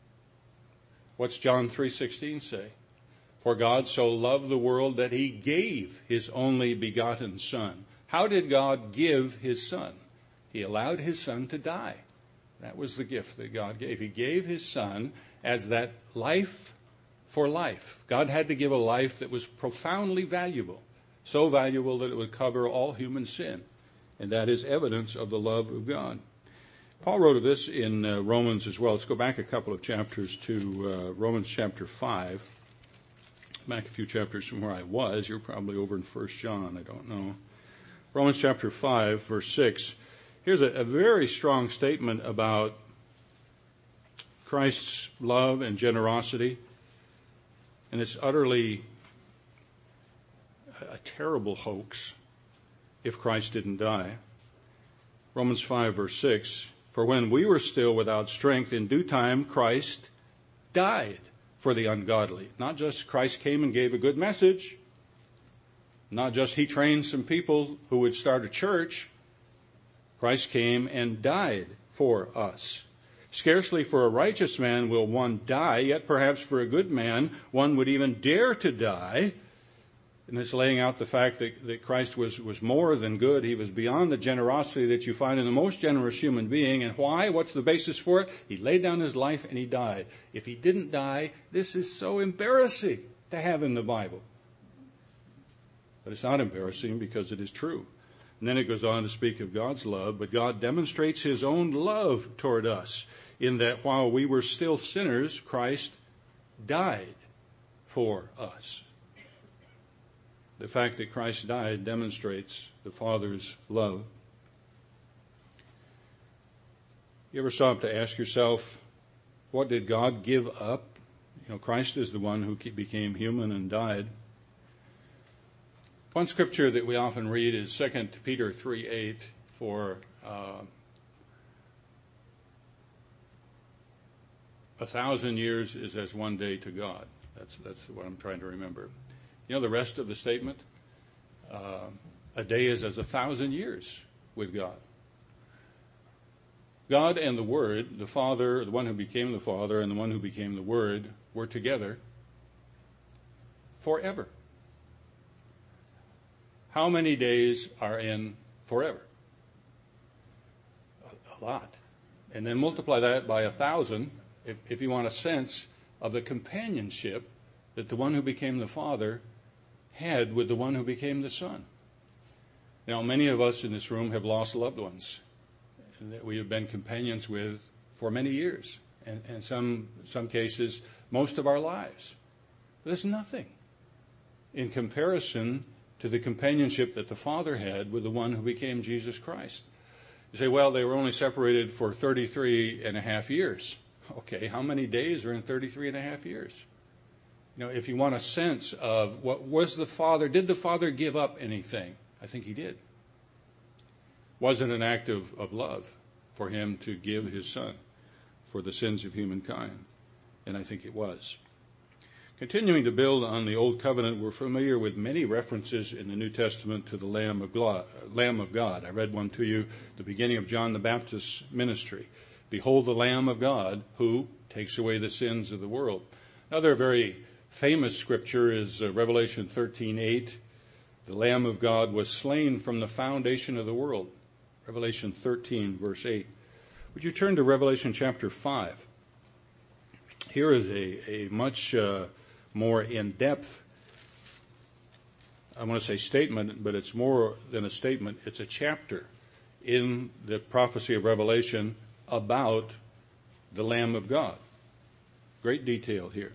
What's John 3:16 say? "For God so loved the world that He gave His only begotten Son." How did God give His Son? He allowed His Son to die. That was the gift that God gave. He gave His Son as that life for life. God had to give a life that was profoundly valuable, so valuable that it would cover all human sin. And that is evidence of the love of God. Paul wrote of this in Romans as well. Let's go back a couple of chapters to Romans chapter 5. Back a few chapters from where I was. You're probably over in 1 John. I don't know. Romans chapter 5, verse 6. Here's a very strong statement about Christ's love and generosity. And it's utterly a terrible hoax if Christ didn't die. Romans 5, verse 6, for when we were still without strength, in due time Christ died for the ungodly. Not just Christ came and gave a good message, not just he trained some people who would start a church. Christ came and died for us. Scarcely for a righteous man will one die, yet perhaps for a good man one would even dare to die. And it's laying out the fact that Christ was more than good. He was beyond the generosity that you find in the most generous human being. And why? What's the basis for it? He laid down his life and he died. If he didn't die, this is so embarrassing to have in the Bible. But it's not embarrassing because it is true. And then it goes on to speak of God's love, but God demonstrates his own love toward us in that while we were still sinners, Christ died for us. The fact that Christ died demonstrates the Father's love. You ever stop to ask yourself, what did God give up? Christ is the one who became human and died. One scripture that we often read is 2 Peter 3:8 for 1,000 years is as one day to God. That's what I'm trying to remember. The rest of the statement, a day is as 1,000 years with God. God and the Word, the Father, the one who became the Father and the one who became the Word, were together forever. How many days are in forever? A lot. And then multiply that by 1,000 if you want a sense of the companionship that the one who became the Father had with the one who became the Son. Now, many of us in this room have lost loved ones that we have been companions with for many years, and some cases, most of our lives. But there's nothing in comparison to the companionship that the Father had with the one who became Jesus Christ. You say, well, they were only separated for 33 and a half years. Okay, how many days are in 33 and a half years? If you want a sense of what was the Father, did the Father give up anything? I think he did. Was it an act of love for him to give his Son for the sins of humankind? And I think it was. Continuing to build on the Old Covenant, we're familiar with many references in the New Testament to the Lamb of God. I read one to you at the beginning of John the Baptist's ministry. Behold the Lamb of God who takes away the sins of the world. Another very famous scripture is Revelation 13:8. The Lamb of God was slain from the foundation of the world. Revelation 13, verse 8. Would you turn to Revelation chapter 5? Here is a much more in-depth, I want to say statement, but it's more than a statement. It's a chapter in the prophecy of Revelation about the Lamb of God. Great detail here.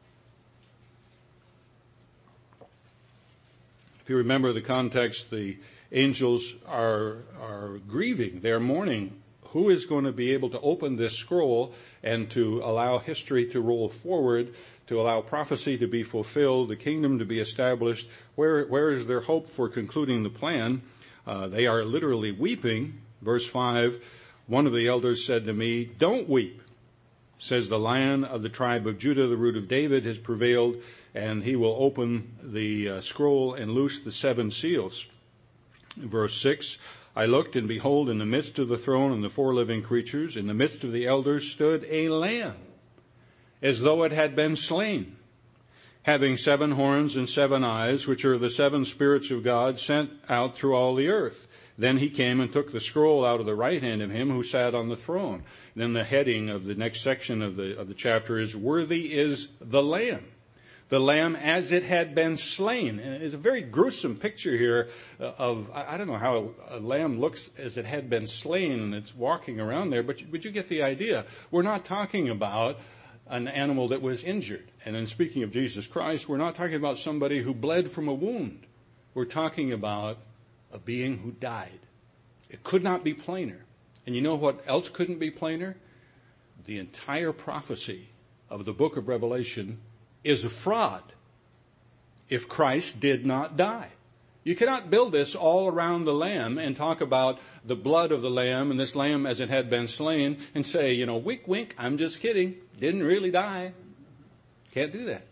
If you remember the context, the angels are grieving. They're mourning. Who is going to be able to open this scroll and to allow history to roll forward, to allow prophecy to be fulfilled, the kingdom to be established? Where is their hope for concluding the plan? They are literally weeping. Verse 5, one of the elders said to me, "Don't weep. Says the Lion of the tribe of Judah, the root of David, has prevailed, and he will open the scroll and loose the 7 seals." Verse 6, I looked, and behold, in the midst of the throne and the 4 living creatures, in the midst of the elders, stood a lamb, as though it had been slain, having 7 horns and 7 eyes, which are the 7 spirits of God sent out through all the earth. Then he came and took the scroll out of the right hand of him who sat on the throne. Then the heading of the next section of the chapter is, "Worthy is the Lamb as it had been slain." And it's a very gruesome picture here of, I don't know how a lamb looks as it had been slain and it's walking around there, but you get the idea. We're not talking about an animal that was injured. And in speaking of Jesus Christ, we're not talking about somebody who bled from a wound. We're talking about a being who died. It could not be plainer. And you know what else couldn't be plainer? The entire prophecy of the book of Revelation is a fraud. if Christ did not die. You cannot build this all around the lamb and talk about the blood of the lamb and this lamb as it had been slain and say, wink, wink, I'm just kidding. Didn't really die. Can't do that.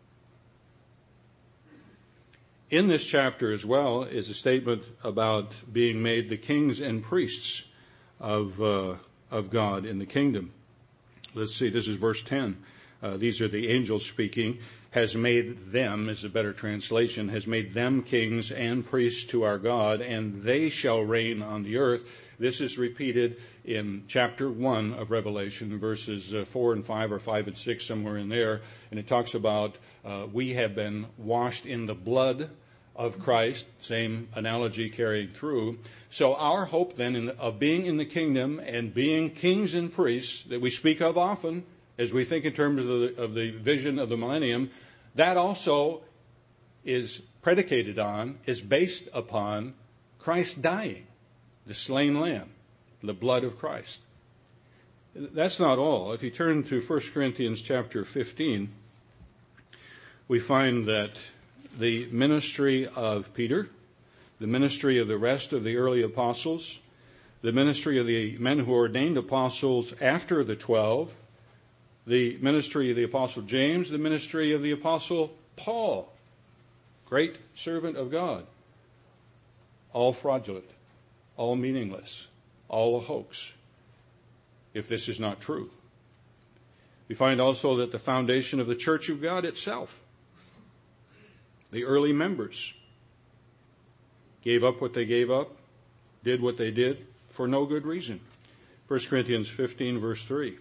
In this chapter as well is a statement about being made the kings and priests of God in the kingdom. Let's see, this is verse 10. These are the angels speaking. Has made them, is a better translation, has made them kings and priests to our God, and they shall reign on the earth. This is repeated in chapter 1 of Revelation, verses 4 and 5 or 5 and 6, somewhere in there. And it talks about we have been washed in the blood of Christ, same analogy carried through. So our hope then of being in the kingdom and being kings and priests that we speak of often as we think in terms of the vision of the millennium, that also is predicated on, is based upon Christ dying, the slain lamb, the blood of Christ. That's not all. If you turn to 1 Corinthians chapter 15, we find that the ministry of Peter, the ministry of the rest of the early apostles, the ministry of the men who ordained apostles after the 12, the ministry of the Apostle James, the ministry of the Apostle Paul, great servant of God, all fraudulent, all meaningless, all a hoax, if this is not true. We find also that the foundation of the Church of God itself, the early members, gave up what they gave up, did what they did for no good reason. 1 Corinthians 15, verse 3.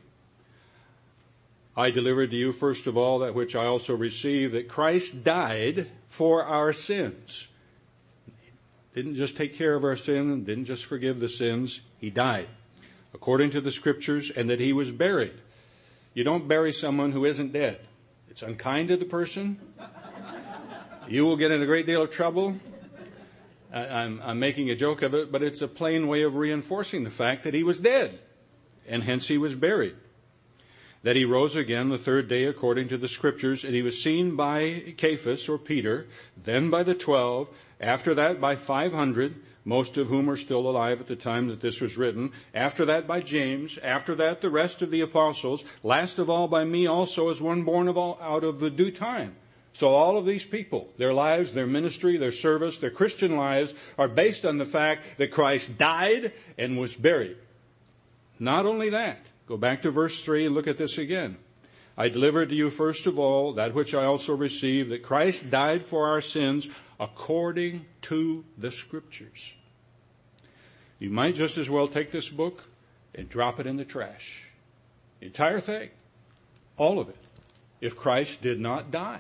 I delivered to you first of all that which I also received, that Christ died for our sins. Didn't just take care of our sin, didn't just forgive the sins. He died according to the Scriptures, and that he was buried. You don't bury someone who isn't dead. It's unkind to the person. You will get in a great deal of trouble. I'm making a joke of it, but it's a plain way of reinforcing the fact that he was dead, and hence he was buried. That he rose again the third day according to the Scriptures, and he was seen by Cephas or Peter, then by the 12, after that by 500, most of whom are still alive at the time that this was written, after that by James, after that the rest of the apostles, last of all by me also as one born out of the due time. So all of these people, their lives, their ministry, their service, their Christian lives are based on the fact that Christ died and was buried. Not only that, go back to verse 3 and look at this again. I delivered to you first of all that which I also received, that Christ died for our sins according to the Scriptures. You might just as well take this book and drop it in the trash. The entire thing. All of it. If Christ did not die.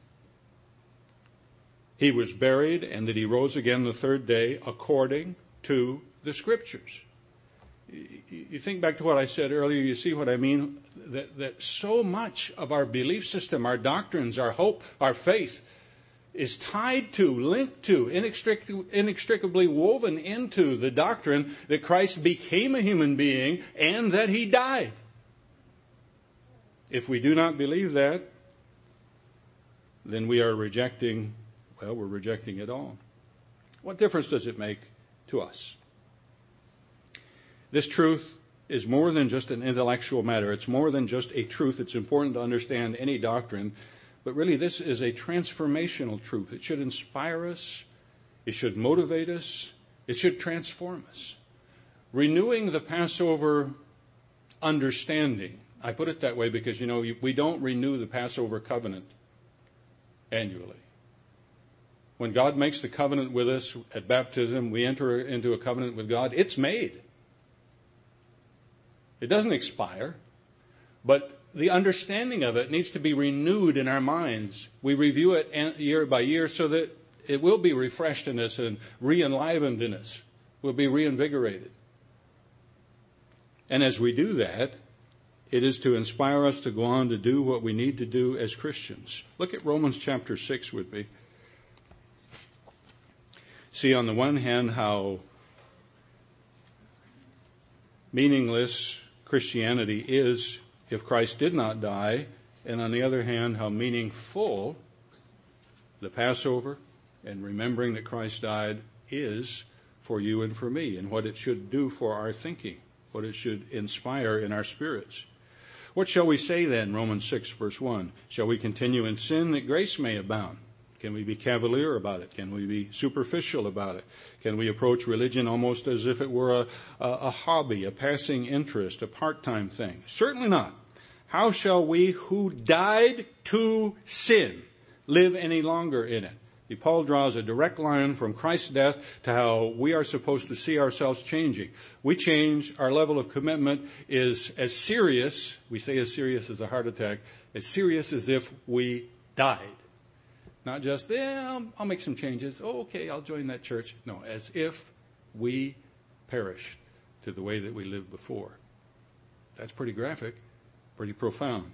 He was buried, and that he rose again the third day according to the Scriptures. You think back to what I said earlier, you see what I mean? That so much of our belief system, our doctrines, our hope, our faith is tied to, linked to, inextricably woven into the doctrine that Christ became a human being and that he died. If we do not believe that, then we are rejecting, we're rejecting it all. What difference does it make to us? This truth is more than just an intellectual matter. It's more than just a truth. It's important to understand any doctrine. But really, this is a transformational truth. It should inspire us. It should motivate us. It should transform us. Renewing the Passover understanding. I put it that way because, we don't renew the Passover covenant annually. When God makes the covenant with us at baptism, we enter into a covenant with God. It's made. It doesn't expire, but the understanding of it needs to be renewed in our minds. We review it year by year so that it will be refreshed in us and re-enlivened in us. We'll be reinvigorated. And as we do that, it is to inspire us to go on to do what we need to do as Christians. Look at Romans chapter 6 with me. See, on the one hand, how meaningless Christianity is if Christ did not die, and on the other hand, how meaningful the Passover and remembering that Christ died is for you and for me, and what it should do for our thinking, what it should inspire in our spirits. What shall we say then? Romans 6, verse 1. Shall we continue in sin that grace may abound? Can we be cavalier about it? Can we be superficial about it? Can we approach religion almost as if it were a hobby, a passing interest, a part-time thing? Certainly not. How shall we who died to sin live any longer in it? Paul draws a direct line from Christ's death to how we are supposed to see ourselves changing. We change, our level of commitment is as serious, we say as serious as a heart attack, as serious as if we died. Not just, I'll make some changes. Oh, okay, I'll join that church. No, as if we perished to the way that we lived before. That's pretty graphic, pretty profound.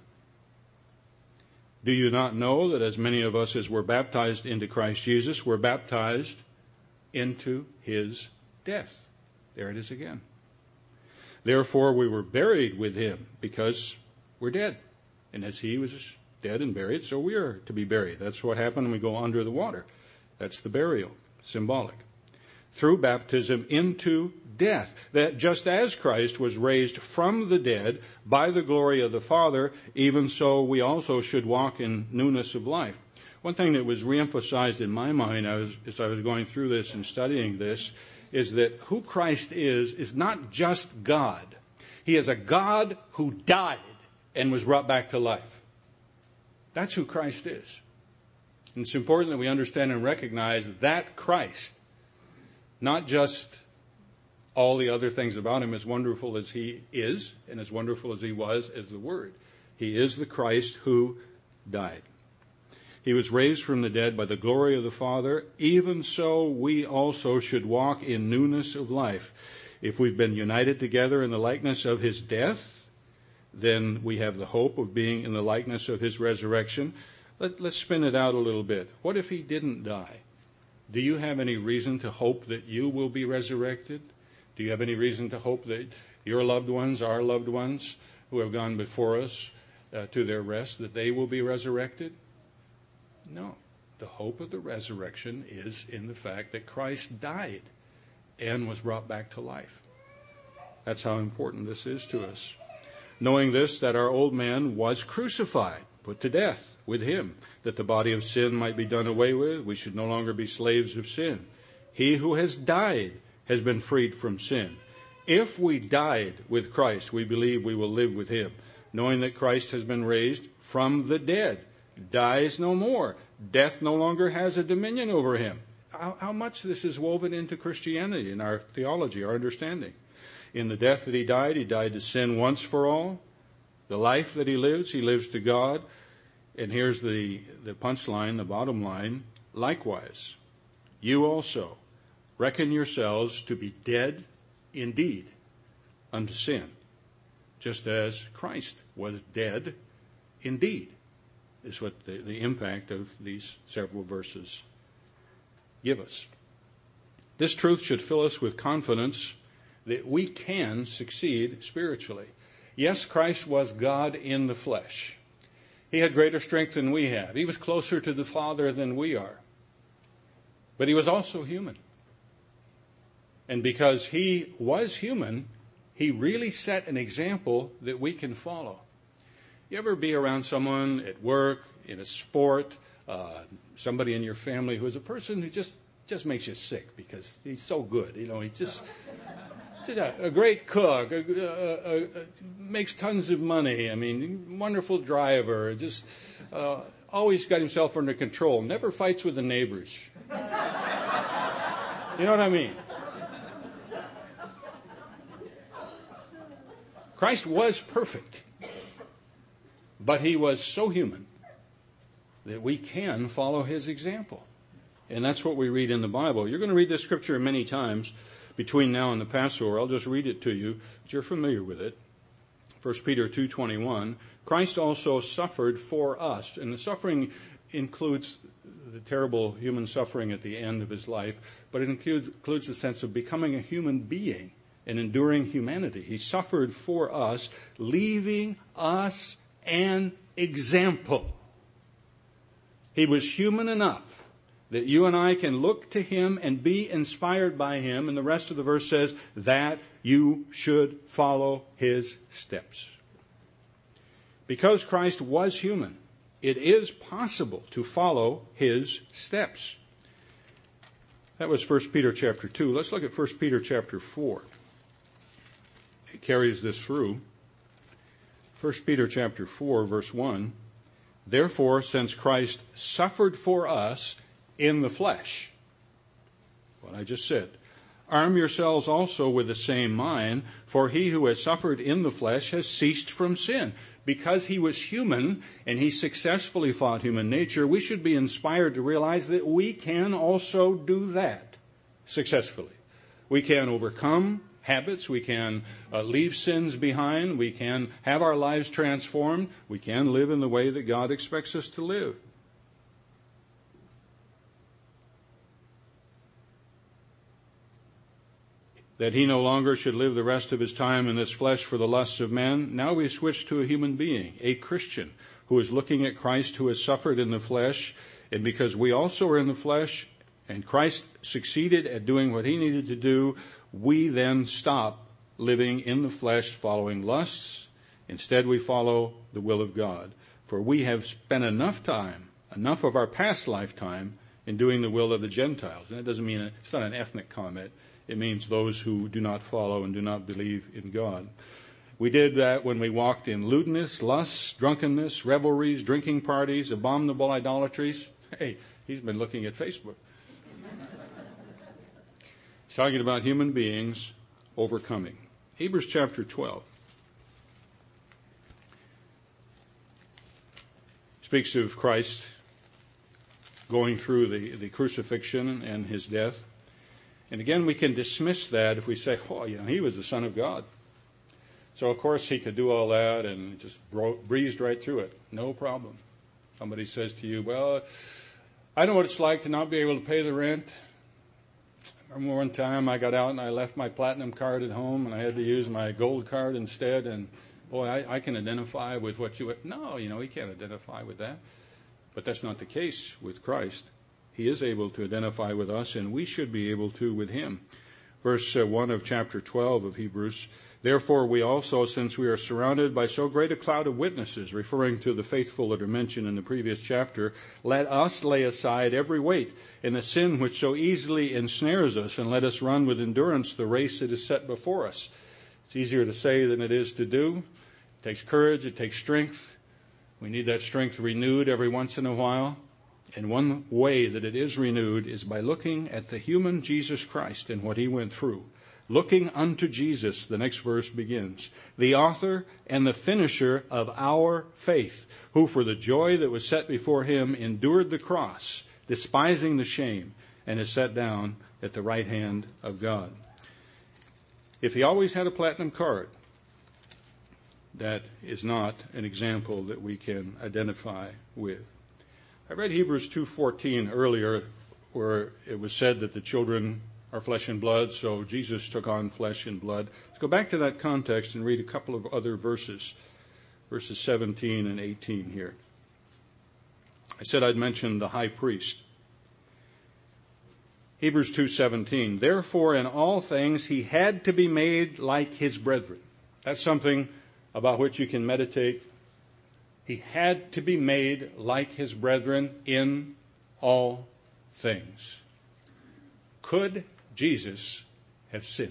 Do you not know that as many of us as were baptized into Christ Jesus were baptized into his death? There it is again. Therefore we were buried with him because we're dead. And as he was dead and buried, so we are to be buried. That's what happened when we go under the water. That's the burial, symbolic. Through baptism into death, that just as Christ was raised from the dead by the glory of the Father, even so we also should walk in newness of life. One thing that was reemphasized in my mind as I was going through this and studying this is that who Christ is not just God. He is a God who died and was brought back to life. That's who Christ is. And it's important that we understand and recognize that Christ, not just all the other things about him, as wonderful as he is and as wonderful as he was as the Word. He is the Christ who died. He was raised from the dead by the glory of the Father. Even so, we also should walk in newness of life. If we've been united together in the likeness of his death, then we have the hope of being in the likeness of his resurrection. Let's spin it out a little bit. What if he didn't die? Do you have any reason to hope that you will be resurrected? Do you have any reason to hope that your loved ones, our loved ones, who have gone before us to their rest, that they will be resurrected? No. The hope of the resurrection is in the fact that Christ died and was brought back to life. That's how important this is to us. Knowing this, that our old man was crucified, put to death with him, that the body of sin might be done away with. We should no longer be slaves of sin. He who has died has been freed from sin. If we died with Christ, we believe we will live with him, knowing that Christ has been raised from the dead, dies no more. Death no longer has a dominion over him. How much this is woven into Christianity, in our theology, our understanding. In the death that he died to sin once for all. The life that he lives to God. And here's the punchline, the bottom line. Likewise, you also reckon yourselves to be dead indeed unto sin, just as Christ was dead indeed, is what the impact of these several verses give us. This truth should fill us with confidence that we can succeed spiritually. Yes, Christ was God in the flesh. He had greater strength than we have. He was closer to the Father than we are. But he was also human. And because he was human, he really set an example that we can follow. You ever be around someone at work, in a sport, somebody in your family who is a person who just makes you sick because he's so good. You know, he's just a great cook, makes tons of money. I mean, wonderful driver, just always got himself under control, never fights with the neighbors. You know what I mean? Christ was perfect, but he was so human that we can follow his example. And that's what we read in the Bible. You're going to read this scripture many times between now and the Passover. I'll just read it to you, but you're familiar with it. 1 Peter 2:21, Christ also suffered for us. And the suffering includes the terrible human suffering at the end of his life, but it includes the sense of becoming a human being and enduring humanity. He suffered for us, leaving us an example He was human enough that you and I can look to him and be inspired by him. And the rest of the verse says that you should follow his steps. Because Christ was human, it is possible to follow his steps. That was 1 Peter chapter 2. Let's look at 1 Peter chapter 4. It carries this through. 1 Peter chapter 4, verse 1. Therefore, since Christ suffered for us in the flesh, what I just said, arm yourselves also with the same mind, for he who has suffered in the flesh has ceased from sin. Because he was human and he successfully fought human nature, we should be inspired to realize that we can also do that successfully. We can overcome habits. We can leave sins behind. We can have our lives transformed. We can live in the way that God expects us to live. That he no longer should live the rest of his time in this flesh for the lusts of men. Now we switch to a human being, a Christian, who is looking at Christ who has suffered in the flesh. And because we also are in the flesh, and Christ succeeded at doing what he needed to do, we then stop living in the flesh following lusts. Instead, we follow the will of God. For we have spent enough time, enough of our past lifetime, in doing the will of the Gentiles. And it doesn't mean, it's not an ethnic comment. It means those who do not follow and do not believe in God. We did that when we walked in lewdness, lusts, drunkenness, revelries, drinking parties, abominable idolatries. Hey, he's been looking at Facebook. He's talking about human beings overcoming. Hebrews chapter 12 speaks of Christ going through the crucifixion and his death. And again, we can dismiss that if we say, oh, he was the Son of God. So, of course, he could do all that and just breezed right through it. No problem. Somebody says to you, well, I know what it's like to not be able to pay the rent. I remember one time I got out and I left my platinum card at home and I had to use my gold card instead. And, boy, I can identify with what you... No, he can't identify with that. But that's not the case with Christ. He is able to identify with us, and we should be able to with him. Verse 1 of chapter 12 of Hebrews, therefore we also, since we are surrounded by so great a cloud of witnesses, referring to the faithful that are mentioned in the previous chapter, let us lay aside every weight and the sin which so easily ensnares us, and let us run with endurance the race that is set before us. It's easier to say than it is to do. It takes courage, it takes strength. We need that strength renewed every once in a while. And one way that it is renewed is by looking at the human Jesus Christ and what he went through. Looking unto Jesus, the next verse begins, the author and the finisher of our faith, who for the joy that was set before him endured the cross, despising the shame, and is set down at the right hand of God. If he always had a platinum card, that is not an example that we can identify with. I read Hebrews 2:14 earlier, where it was said that the children are flesh and blood, so Jesus took on flesh and blood. Let's go back to that context and read a couple of other verses 17 and 18 here. I said I'd mention the high priest. Hebrews 2:17, therefore in all things he had to be made like his brethren. That's something about which you can meditate. He had to be made like his brethren in all things. Could Jesus have sinned?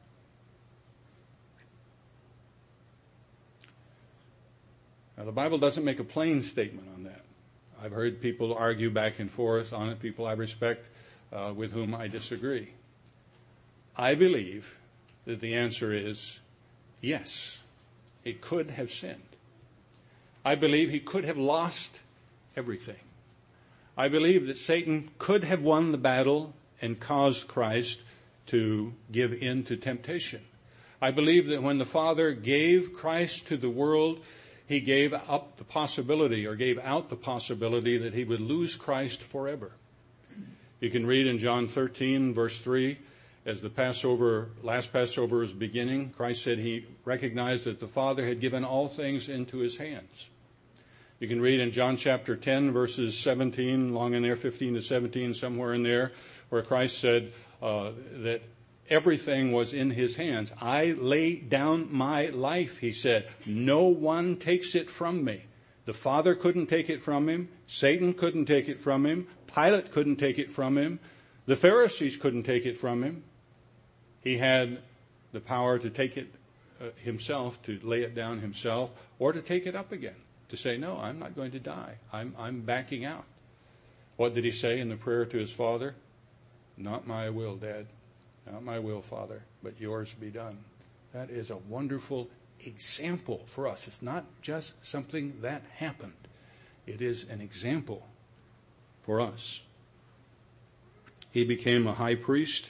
Now, the Bible doesn't make a plain statement on that. I've heard people argue back and forth on it, people I respect, with whom I disagree. I believe that the answer is yes, he could have sinned. I believe he could have lost everything. I believe that Satan could have won the battle and caused Christ to give in to temptation. I believe that when the Father gave Christ to the world, he gave up the possibility, or gave out the possibility, that he would lose Christ forever. You can read in John 13, verse 3, as the last Passover is beginning, Christ said he recognized that the Father had given all things into his hands. You can read in John chapter 10, verses 17, long in there, 15 to 17, somewhere in there, where Christ said that everything was in his hands. I lay down my life, he said. No one takes it from me. The Father couldn't take it from him. Satan couldn't take it from him. Pilate couldn't take it from him. The Pharisees couldn't take it from him. He had the power to take it himself, to lay it down himself, or to take it up again, to say, no, I'm not going to die. I'm backing out. What did he say in the prayer to his Father? Not my will, Dad. Not my will, Father, but yours be done. That is a wonderful example for us. It's not just something that happened. It is an example for us. He became a high priest.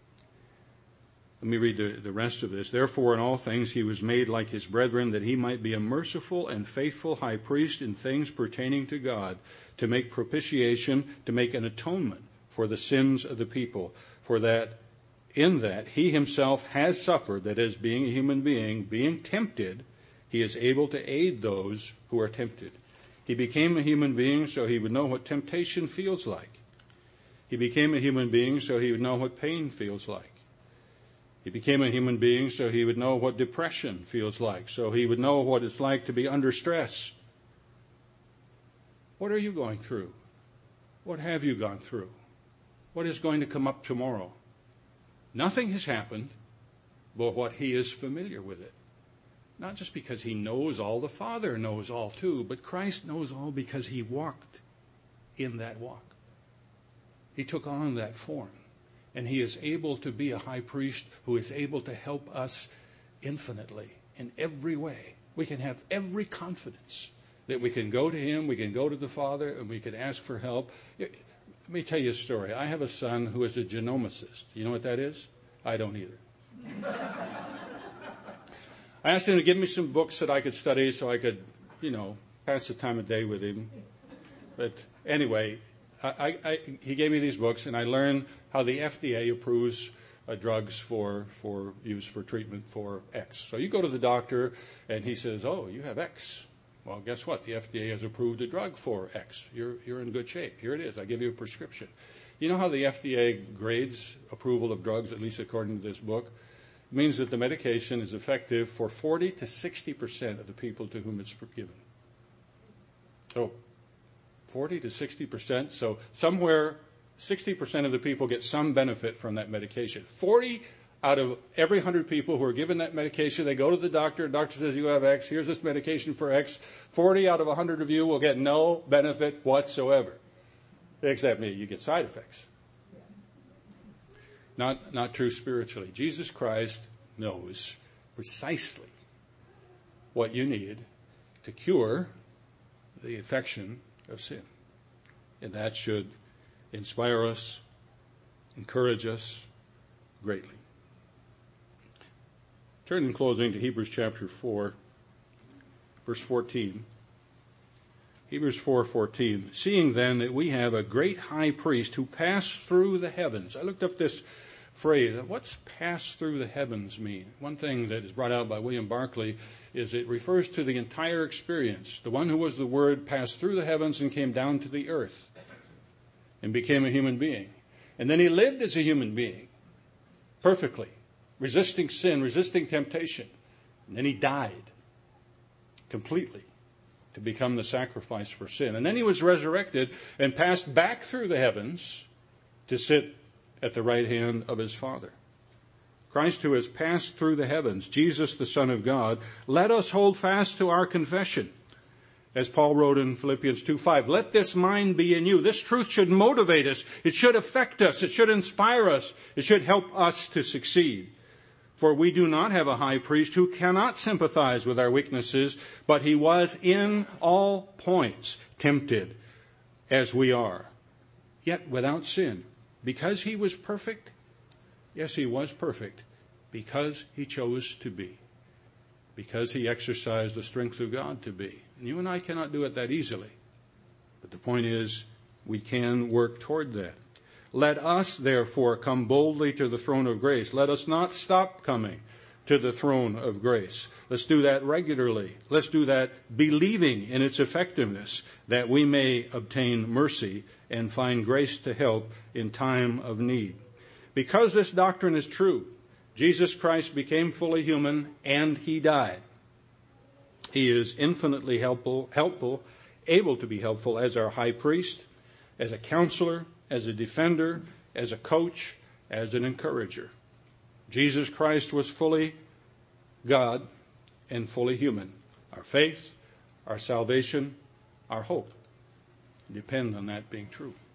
Let me read the rest of this. Therefore, in all things he was made like his brethren, that he might be a merciful and faithful high priest in things pertaining to God, to make propitiation, to make an atonement for the sins of the people. For that in that he himself has suffered, that is, being a human being tempted, he is able to aid those who are tempted. He became a human being so he would know what temptation feels like. He became a human being so he would know what pain feels like. He became a human being so he would know what depression feels like, so he would know what it's like to be under stress. What are you going through? What have you gone through? What is going to come up tomorrow? Nothing has happened but what he is familiar with it. Not just because he knows all, the Father knows all too, but Christ knows all because he walked in that walk. He took on that form. And he is able to be a high priest who is able to help us infinitely in every way. We can have every confidence that we can go to him, we can go to the Father, and we can ask for help. Let me tell you a story. I have a son who is a genomicist. You know what that is? I don't either. I asked him to give me some books that I could study so I could, pass the time of day with him. But anyway, he gave me these books, and I learned how the FDA approves drugs for use for treatment for X. So you go to the doctor, and he says, oh, you have X. Well, guess what? The FDA has approved a drug for X. You're in good shape. Here it is. I give you a prescription. You know how the FDA grades approval of drugs, at least according to this book? It means that the medication is effective for 40 to 60% of the people to whom it's given. So 40 to 60%. So somewhere 60% of the people get some benefit from that medication. 40 out of every 100 people who are given that medication, they go to the doctor says you have X, here's this medication for X. 40 out of 100 of you will get no benefit whatsoever. Except me, you get side effects. Not true spiritually. Jesus Christ knows precisely what you need to cure the infection of sin. And that should inspire us, encourage us greatly. Turn in closing to Hebrews chapter 4, verse 14. Hebrews 4:14. Seeing then that we have a great high priest who passed through the heavens. I looked up this phrase. What's pass through the heavens mean? One thing that is brought out by William Barclay is it refers to the entire experience. The one who was the Word passed through the heavens and came down to the earth and became a human being. And then he lived as a human being perfectly, resisting sin, resisting temptation. And then he died completely to become the sacrifice for sin. And then he was resurrected and passed back through the heavens to sit at the right hand of his Father. Christ, who has passed through the heavens, Jesus, the Son of God, let us hold fast to our confession. As Paul wrote in Philippians 2:5, let this mind be in you. This truth should motivate us. It should affect us. It should inspire us. It should help us to succeed. For we do not have a high priest who cannot sympathize with our weaknesses, but he was in all points tempted as we are, yet without sin. Because he was perfect, yes, he was perfect, because he chose to be, because he exercised the strength of God to be. And you and I cannot do it that easily. But the point is, we can work toward that. Let us, therefore, come boldly to the throne of grace. Let us not stop coming to the throne of grace. Let's do that regularly. Let's do that believing in its effectiveness, that we may obtain mercy and find grace to help in time of need. Because this doctrine is true, Jesus Christ became fully human and he died. He is infinitely helpful, able to be helpful as our high priest, as a counselor, as a defender, as a coach, as an encourager. Jesus Christ was fully God and fully human. Our faith, our salvation, our hope depend on that being true.